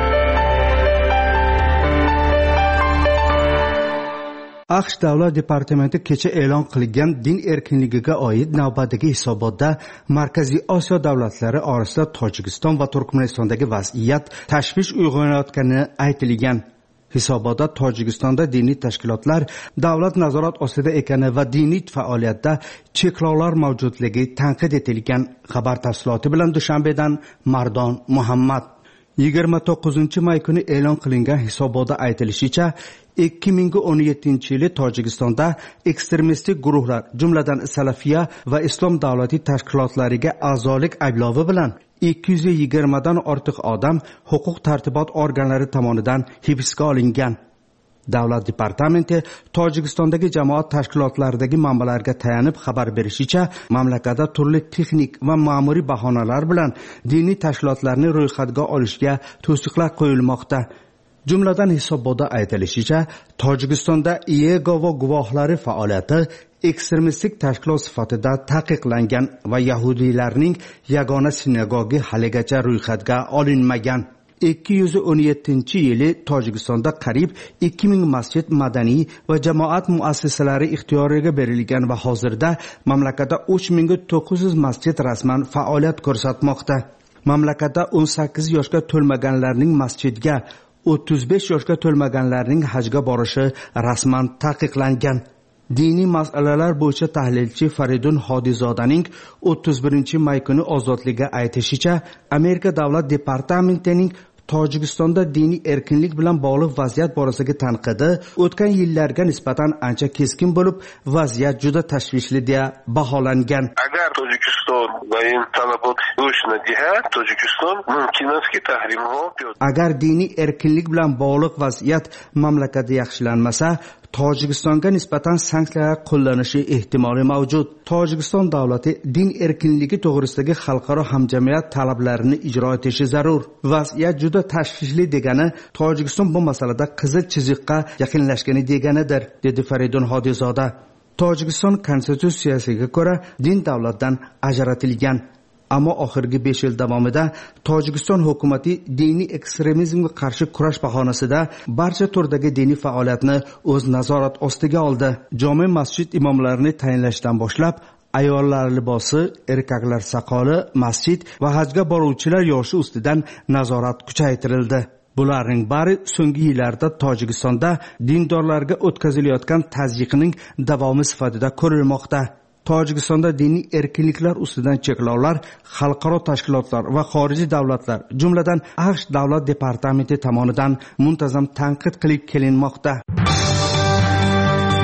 AQSh Davlat departamenti kecha e'lon qilgan din erkinligiga oid navbatdagi hisobotda Markaziy Osiyo davlatlari orasida Tojikiston va Turkmanistondagi vaziyat tashvish uyg'onayotgani aytilgan. Hisobotda Tojikistonda diniy tashkilotlar davlat nazorat ostida ekani va diniy faoliyatda cheklovlar mavjudligi tanqid etilgan. Xabar tafsiloti bilan Dushanbedan Mardon Muhammad. yigirma to'qqizinchi may kuni e'lon qilingan hisobotda aytilishicha, ikki ming o'n yettinchi yili Tojikistonda ekstremistik guruhlar, jumladan Salafiya va Islom davlati tashkilotlariga a'zolik ayblovi bilan ikki yuz yigirma dan ortiq odam huquq tartibot organlari tomonidan hibsga olingan. Davlat departamenti Tojikistondagi jamoat tashkilotlaridagi manbalarga tayanib xabar berishicha, mamlakatda turli texnik va ma'muriy bahonalar bilan diniy tashkilotlarni ro'yxatga olishga to'siqlar qo'yilmoqda. Jumladan hisobotda aytilishicha, Tojikistonda Yegova guvohlari faoliyati ekstremistik tashkilot sifatida taqiqlangan va yahudiylarning yagona sinagogi haligacha ro'yxatga olinmagan. ikki yuz o'n yettinchi yili Tojikistonda qariyb ikki ming masjid, madaniy va jamoat muassasalari ixtiyoriga berilgan va hozirda mamlakatda uch ming to'qqiz yuz masjid rasman faoliyat ko'rsatmoqda. Mamlakatda o'n sakkiz yoshga to'lmaganlarning masjidga, o'ttiz besh yoshga to'lmaganlarning hajga borishi rasman taqiqlangan. Diniy masalalar bo'yicha tahlilchi Faridun Hodizodaning o'ttiz birinchi may kuni Ozodlikka aytishicha, Amerika davlat departamentining Tojikistonda diniy erkinlik bilan bog'liq vaziyat borasidagi tanqidi o'tgan yillarga nisbatan ancha keskin bo'lib, vaziyat juda tashvishli deya baholangan. Agar Tojikiston va in talabot go'shna jihat Tojikiston mumkin eski tahrimho. Agar diniy erkinlik bilan bog'liq vaziyat mamlakatda yaxshilanmasa, Tojikistonga nisbatan sanksiyalar qo'llanishi ehtimoli mavjud. Tojikiston davlati din erkinligi to'g'risidagi xalqaro hamjamiyat talablarini ijro etishi zarur. Vaziyat juda tashvishli degani Tojikiston bu masalada qizil chiziqqa yaqinlashgani deganidir, dedi Faridun Hodizoda. Tojikiston konstitutsiyasiga ko'ra din davlatdan ajratilgan. Ammo oxirgi besh yil davomida Tojikiston hukumati diniy ekstremizmga qarshi kurash bahonasida barcha turdagi diniy faoliyatni o'z nazorat ostiga oldi. Jome masjid imomlarini tayinlashdan boshlab ayollar libosi, erkaklar soqoli, masjid va hajga boruvchilar yoshi ustidan nazorat kuchaytirildi. Bularning bari so'nggi yillarda Tojikistonda dindorlarga o'tkazilayotgan tazyiqning davomi sifatida ko'rilmoqda. Tojikistonda diniy erkinliklar ustidan cheklovlar xalqaro tashkilotlar va xorijiy davlatlar, jumladan AQSh davlat departamenti tomonidan muntazam tanqid qilib kelinmoqda.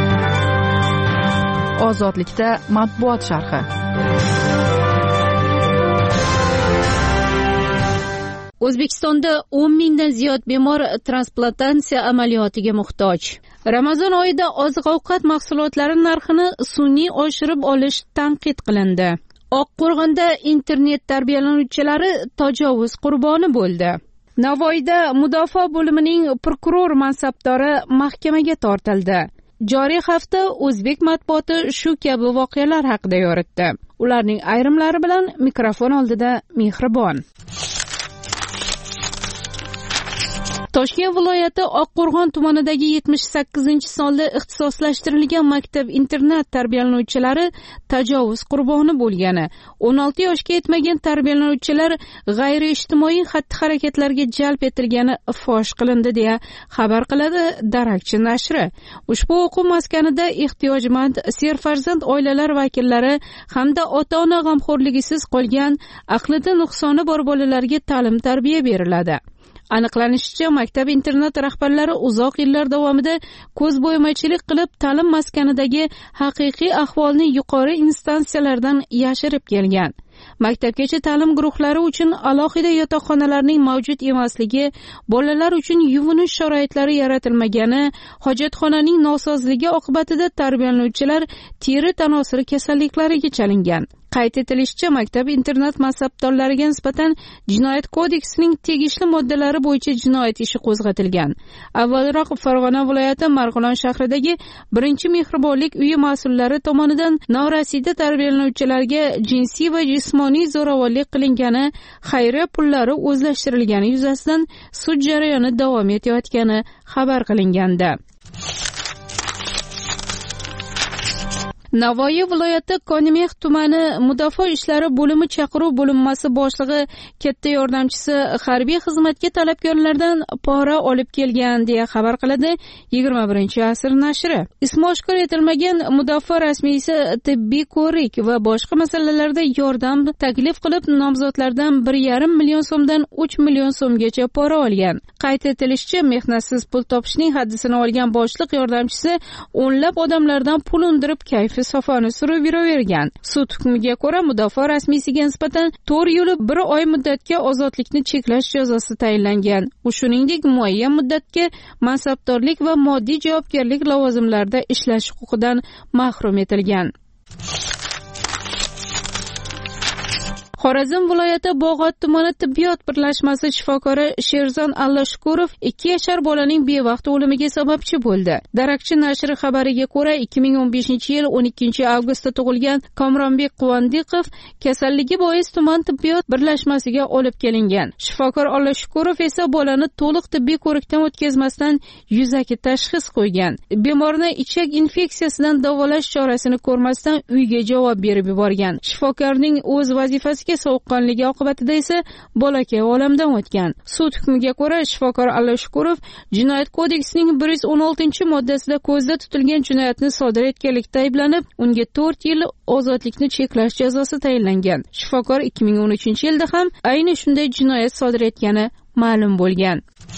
Ozodlikda matbuot sharhi. O'zbekistonda o'n mingdan ziyod bemor transplantatsiya amaliyotiga muhtoj. Ramazon oyida oziq-ovqat mahsulotlari narxini sun'iy oshirib olish tanqid qilindi. Oqqo'rg'onda internet tarbiyalanuvchilari tajovuz qurboni bo'ldi. Navoiyda mudofaa bo'limining prokuror mansabdori mahkamaga tortildi. Joriy hafta o'zbek matbuoti shu kabi voqealar haqida yoritdi. Ularning ayrimlari bilan mikrofon oldida Mehribon. Toshkent viloyati Oqqo'rg'on tumanidagi yetmish sakkizinchi sonli ixtisoslashtirilgan maktab-internat tarbiyalanuvchilari tajovuz qurboni bo'lgani, o'n olti yoshga yetmagan tarbiyalanuvchilar g'ayriijtimoiy xatti-harakatlarga jalb etilgani fosh qilindi deya xabar qiladi Darakchi nashri. Ushbu o'quv maskanida ehtiyojmand serfarzand oilalar vakillari hamda ota-ona g'amxo'rligisiz qolgan, aqlida nuqsoni bor bolalarga ta'lim-tarbiya beriladi. Aniqlanishicha, maktab-internat rahbarlari uzoq yillar davomida ko'zbo'yamachilik qilib, ta'lim maskanidagi haqiqiy ahvolni yuqori instansiyalardan yashirib kelgan. Maktabgacha ta'lim guruhlari uchun alohida yotoqxonalarning mavjud emasligi, bolalar uchun yuvinish sharoitlari yaratilmagani, hojatxonaning nosozligi oqibatida tarbiyalanuvchilar teri tanosiri kasalliklariga chalingan. Qayd etilishicha, maktab-internat mansabdorlariga nisbatan Jinoyat kodeksining tegishli moddalari bo'yicha jinoyat ishi qo'zg'atilgan. Avvalroq Farg'ona viloyati Marg'ilon shahridagi birinchi mehribonlik uyi mas'ullari tomonidan norasida tarbiyalanuvchilarga jinsiy va jismoniy zo'ravonlik qilingani, xayriya pullari o'zlashtirilgani yuzasidan sud jarayoni davom etayotgani xabar qilingandi. Navoiy viloyati Konimeh tumani mudofaa ishlari bo'limi chaqiruv bo'linmasi boshlig'i katta yordamchisi harbiy xizmatga talabgorlardan pora olib kelgan deya xabar qiladi yigirma birinchi asr nashri. Ismi oshkor etilmagan mudofaa rasmiysi tibbiy ko'rik va boshqa masalalarda yordam taklif qilib, nomzodlardan bir yarim million so'mdan uch million so'mgacha pora olgan. Qayd etilishicha, mehnatsiz pul topishning haddisini olgan boshliq yordamchisi o'nlab odamlardan pul undirib kayfi safoni surib yuravergan. Sud hukmiga ko'ra mudofaa rasmiysiga nisbatan to'rt yil bir oy muddatga ozodlikni cheklash jazosi tayinlangan. U shuningdek muayyan muddatga mansabdorlik va moddiy javobgarlik lavozimlarida ishlash huquqidan mahrum etilgan. Xorazm viloyati Bog'ot tumani tibbiyot birlashmasi shifokori Sherzon Alloshukurov ikki yashar bolaning bevaqt o'limiga sababchi bo'ldi. Darakchi nashri xabariga ko'ra, ikki ming o'n beshinchi yil o'n ikkinchi avgustda tug'ilgan Komronbek Quvandiqov kasalligi bois tuman tibbiyot birlashmasiga olib kelingan. Shifokor Alloshukurov esa bolani to'liq tibbiy ko'rikdan o'tkazmasdan yuzaki tashxis qo'ygan. Bemorni ichak infeksiyasidan davolash chorasini ko'rmasdan uyga javob berib yuborgan. Shifokorning o'z vazifasi sovuqqonligi oqibatida esa bolakay olamdan o'tgan. Sud hukmiga ko'ra shifokor Alloshukurov Jinoyat kodeksining bir yuz o'n oltinchi moddasida ko'zda tutilgan jinoyatni sodir etganlikda ayblanib, unga to'rt yil ozodlikni cheklash jazosi tayinlangan. Shifokor ikki ming o'n uchinchi yilda ham ayni shunday jinoyat sodir etgani ma'lum bo'lgan.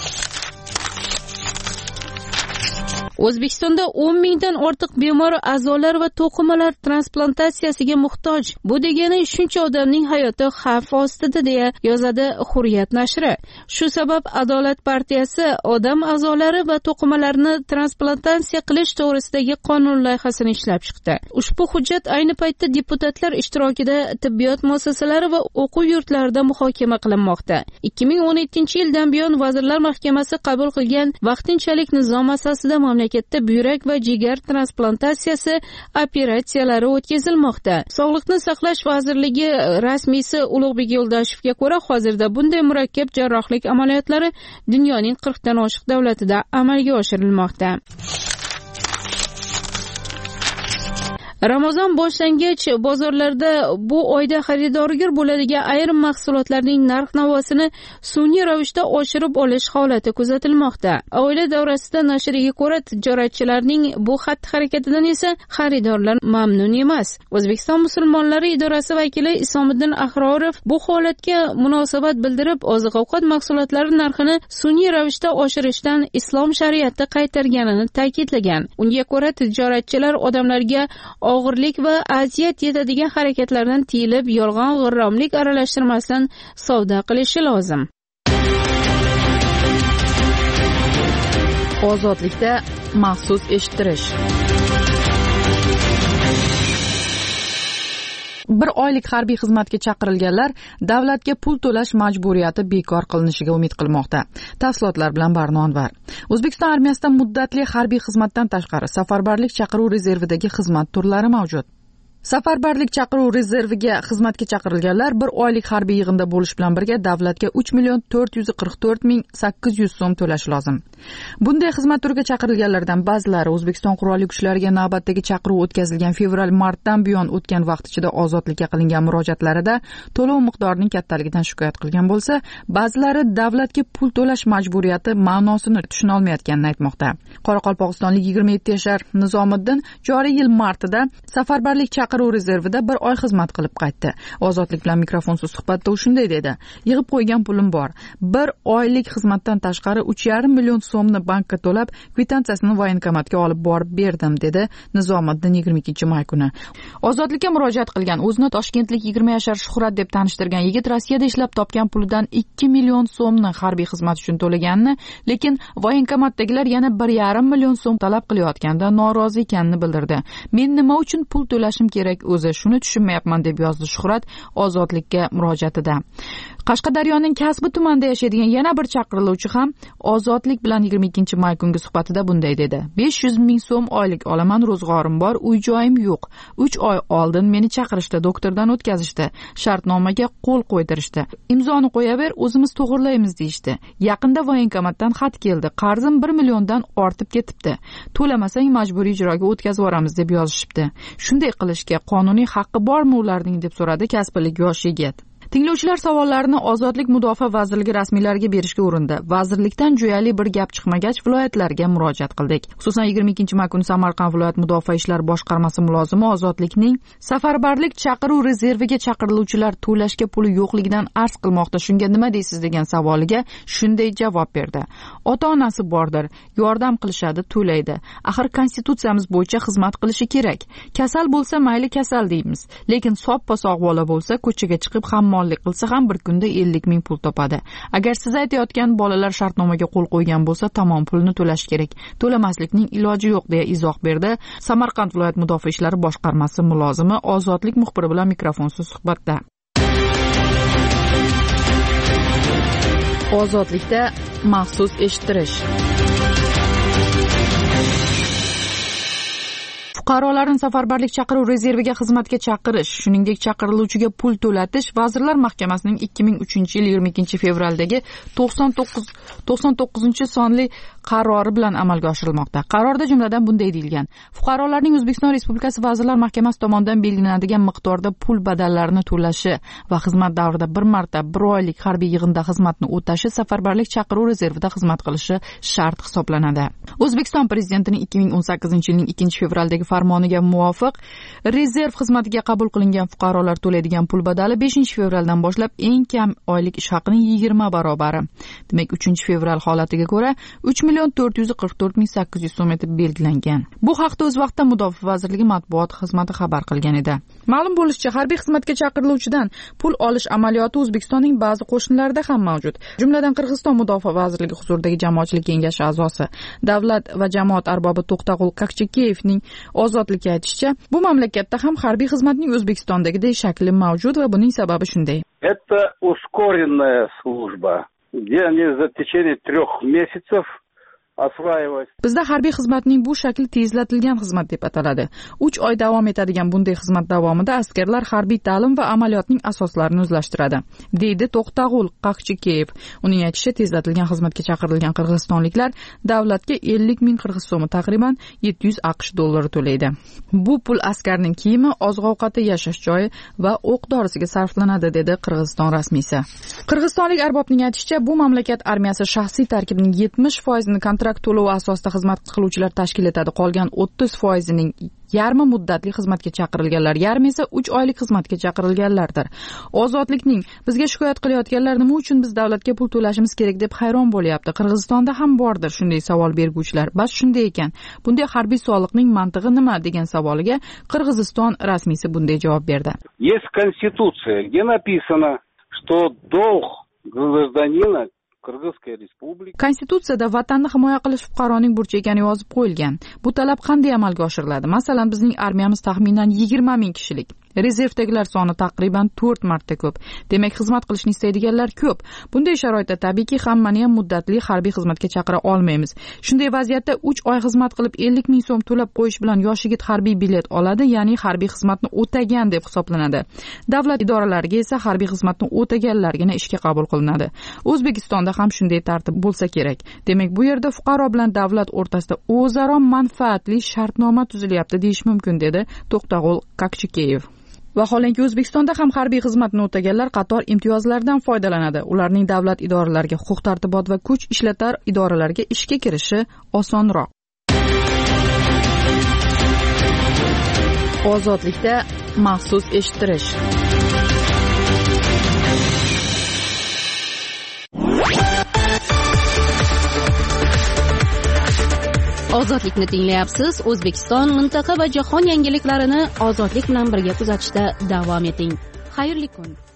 O'zbekistonda o'n mingdan ortiq bemor a'zolar va to'qimalar transplantatsiyasiga muhtoj. Bu degani shuncha odamning hayoti xavf ostida deya yozadi Hurriyat nashri. Shu sabab Adolat partiyasi odam a'zolari va to'qimalarni transplantatsiya qilish to'g'risidagi qonun loyihasini ishlab chiqdi. Ushbu hujjat ayni paytda deputatlar ishtirokida tibbiyot muassasalari va o'quv yurtlarida muhokama qilinmoqda. ikki ming o'n yettinchi yildan buyon Vazirlar Mahkamasi qabul qilgan vaqtinchalik nizom asosida mamlakat mamlakatda buyrak va jigar transplantatsiyasi operatsiyalari o'tkazilmoqda. Sog'liqni saqlash vazirligi rasmiysi Ulug'bek Yo'ldoshevga ko'ra, hozirda bunday murakkab jarrohlik amaliyotlari dunyoning qirq dan oshiq davlatida amalga oshirilmoqda. Ramazon boshlangach bozorlarda bu oyda xaridorgir bo'ladigan ayrim mahsulotlarning narx-navosini sun'iy ravishda oshirib olish holati kuzatilmoqda. Oila davrasida nashriga ko'ra, tijoratchilarning bu xatti-harakatidan esa xaridorlar mamnun emas. O'zbekiston musulmonlari idorasi vakili Isomiddin Ahrorov bu holatga munosabat bildirib, oziq-ovqat mahsulotlari narxini sun'iy ravishda oshirishdan islom shariati qaytarganini ta'kidlagan. Unga ko'ra, tijoratchilar odamlarga og'irlik va aziyat yetadigan harakatlardan tiyilib, yolg'on g'irromlik aralashtirmasdan savdo qilishi lozim. Ozodlikda maxsus eshittirish. Bir oylik harbiy xizmatga chaqirilganlar davlatga pul to'lash majburiyati bekor qilinishiga umid qilmoqda. Tafsilotlar bilan Barno Anvar. O'zbekiston armiyasida muddatli harbiy xizmatdan tashqari safarbarlik chaqiruv rezervidagi xizmat turlari mavjud. Safarbarlik chaqiruv rezerviga xizmatga chaqirilganlar bir oylik harbiy yig'inda bo'lish bilan birga davlatga uch million to'rt yuz qirq to'rt ming sakkiz yuz so'm to'lash lozim. Bunday xizmat turiga chaqirilganlardan ba'zilari O'zbekiston qurolli kuchlariga navbatdagi chaqiruv o'tkazilgan fevral-martdan buyon o'tgan vaqt ichida ozodlikka qilingan murojaatlarida to'lov miqdorining kattaligidan shikoyat qilgan bo'lsa, ba'zilari davlatga pul to'lash majburiyati ma'nosini tushuna olmayotganini aytmoqda. Qoraqalpog'istonlik yigirma yetti yashar Nizomiddin joriy yil martida safarbarlik chaqiruv rezervida bir oy xizmat qilib qaytdi. Ozodlik bilan mikrofonsiz suhbatda u shunday dedi: "Yig'ib qo'ygan pulim bor. Bir oylik xizmatdan tashqari uch yarim million so'mni bankka to'lab, kvitantsiyasini voyenkomatga olib borib berdim", dedi Nizomiddin yigirma ikkinchi may kuni. Ozodlikka murojaat qilgan o'zini toshkentlik yigirma yashar Shuhrat deb tanishtirgan yigit Rossiyada ishlab topgan pulidan ikki million so'mni harbiy xizmat uchun to'laganini, lekin voyenkomatdagilar yana bir yarim million so'm talab qilayotganda norozi ekanini bildirdi. "Men nima uchun pul to'lashim kerak o'zi, shuni tushunmayapman", deb yozdi Shuhrat ozodlikka murojaatida. Qashqadaryoning Kasbi tumanida yashaydigan yana bir chaqiriluvchi ham Ozodlik bilan yigirma ikkinchi may kungi suhbatida bunday dedi: besh yuz ming so'm oylik olaman, ro'zg'orim bor, uy-joyim yo'q. uch oy oldin meni chaqirishdi, doktordan o'tkazishdi, shartnomaga qo'l qo'ydirishdi. Imzoni qo'yaver, o'zimiz to'g'irlaymiz deyishdi. Yaqinda voyenkomatdan xat keldi. Qarzim bir milliondan ortib ketibdi. To'lamasang majburiy ijroga o'tkazib yuboramiz deb yozishibdi. Shunday qilishga qonuniy haqqi bormi ularning, deb so'radi kasblik yosh yigit. Tinglovchilar savollarini Ozodlik Mudofaa vazirligi rasmiylariga berishga urindi. Vazirlikdan jo'yali bir gap chiqmagach, viloyatlarga murojaat qildik. Xususan yigirma ikkinchi may kuni Samarqand viloyat Mudofaa ishlar boshqarmasi mulozimi Ozodlikning safarbarlik chaqiruv rezerviga chaqiriluvchilar to'lashga puli yo'qligidan arz qilmoqda, shunga nima deysiz degan savoliga shunday javob berdi: "Ota-onasi bordir, yordam qilishadi, to'laydi. Axir konstitutsiyamiz bo'yicha xizmat qilishi kerak. Kasal bo'lsa mayli kasal deymiz, lekin soppa-sog' bola bo'lsa ko'chaga chiqib hamma qilsa ham bir kunda ellik ming pul topadi. Agar siz aytayotgan bolalar shartnomaga qo'l qo'ygan bo'lsa, tamom pulni to'lash kerak. To'lamaslikning iloji yo'q", deya izoh berdi Samarqand viloyat mudofaa ishlari boshqarmasi mulozimi Ozodlik muxbiri bilan mikrofonsiz suhbatda. Ozodlikda maxsus eshittirish. Fuqarolarni safarbarlik chaqiruv rezerviga xizmatga chaqirish, shuningdek chaqiriluvchiga pul to'latish Vazirlar Mahkamasining ikki ming uchinchi yil yigirma ikkinchi fevraldagi to'qson to'qqiz to'qson to'qqizinchi sonli qarori bilan amalga oshirilmoqda. Qarorda jumladan bunday deyilgan: fuqarolarning O'zbekiston Respublikasi Vazirlar Mahkamasi tomonidan belgilanadigan miqdorda pul badallarini to'lashi va xizmat davrida bir marta bir oylik harbiy yig'inda xizmatni o'tashi safarbarlik chaqiruv rezervida xizmat qilishi shart hisoblanadi. O'zbekiston Prezidentining ikki ming o'n sakkizinchi yilning ikkinchi fevraldagi farmoniga muvofiq rezerv xizmatiga qabul qilingan fuqarolar to'laydigan pul badali beshinchi fevraldan boshlab eng kam oylik ish haqining yigirma barobari. Demak, uchinchi fevral holatiga ko'ra uch million to'rt yuz qirq to'rt ming sakkiz yuz so'm etib belgilangan. Bu haqda o'z vaqtida Mudofaa vazirligi matbuot xizmati xabar qilgan edi. Ma'lum bo'lishicha, harbiy xizmatga chaqiriluvchidan pul olish amaliyoti O'zbekistonning ba'zi qo'shnilarida ham mavjud. Jumladan Qirg'iziston Mudofaa vazirligi huzuridagi jamoatchilik kengashi a'zosi, davlat va jamoat arbobi To'xtag'ul Kakchikeyevning Ozodlikka aytishicha, bu mamlakatda ham harbiy xizmatning O'zbekistondagidek shakli mavjud va buning sababi shunday. Это ускоренная служба, где они за течение трех месяцев осваивать. Bizda harbiy xizmatning bu shakli tezlatilgan xizmat deb ataladi. uch oy davom etadigan bunday xizmat davomida askarlar harbiy ta'lim va amaliyotning asoslarini o'zlashtiradi, deydi To'xtag'ul Qaqchikeyev. Uning aytishicha, tezlatilgan xizmatga chaqirilgan qirg'izistonliklar davlatga ellik ming qirg'iz so'mi, taqriban yetti yuz aqsh dollari to'laydi. Bu pul askarning kiyimi, oziq-ovqati, yashash joyi va o'q-dorisiga sarflanadi, dedi Qirg'iziston rasmiysi. Qirg'izistonlik arbobning aytishicha, bu mamlakat armiyasi shaxsiy tarkibining yetmish foizini kontrakt to'lovi asosida xizmat qiluvchilar tashkil etadi. Qolgan o'ttiz foizining yarmi muddatli xizmatga chaqirilganlar, yarmi esa uch oylik xizmatga chaqirilganlardir. Ozodlikning bizga shikoyat qilayotganlar nima uchun biz davlatga pul to'lashimiz kerak deb hayron bo'lyapti. Qirg'izistonda ham bordir shunday savol berguvchilar. Bas shunday ekan. Bunday harbiy soliqning mantig'i nima degan savoliga Qirg'iziston rasmiysi bunday javob berdi. Есть конституция, где написано, что долг гражданина Qirg'izskaya Respublika. Konstitutsiyada vatanni himoya qilish fuqaroning burchi ekani yozib qo'yilgan. Bu talab qanday amalga oshiriladi? Masalan, bizning armiyamiz taxminan yigirma ming kishilik. Rezervdagilar soni taqriban to'rt marta ko'p. Demak, xizmat qilishni istaydiganlar ko'p. Bunday sharoitda tabiiyki hammani ham muddatli harbiy xizmatga chaqira olmaymiz. Shunday vaziyatda uch oy xizmat qilib ellik ming so'm to'lab qo'yish bilan yosh yigit harbiy bilet oladi, ya'ni harbiy xizmatni o'tagan deb hisoblanadi. Davlat idoralariga esa harbiy xizmatni o'taganlargina ishga qabul qilinadi. O'zbekistonda ham shunday tartib bo'lsa kerak. Demak, bu yerda fuqaro bilan davlat o'rtasida o'zaro manfaatli shartnoma tuzilyapti deyish mumkin, dedi To'xtag'ul Kakchikeyev. Vaholanki O'zbekistonda ham harbiy xizmatni o'taganlar qator imtiyozlardan foydalanadi. Ularning davlat idoralariga, huquq-tartibot va kuch ishlatar idoralariga ishga kirishi osonroq. Ozodlikda maxsus eshittirish. Ozodlikni tinglayapsiz. O'zbekiston, mintaqa va jahon yangiliklarini ozodlik bilan birga kuzatishda davom eting. Xayrli kun.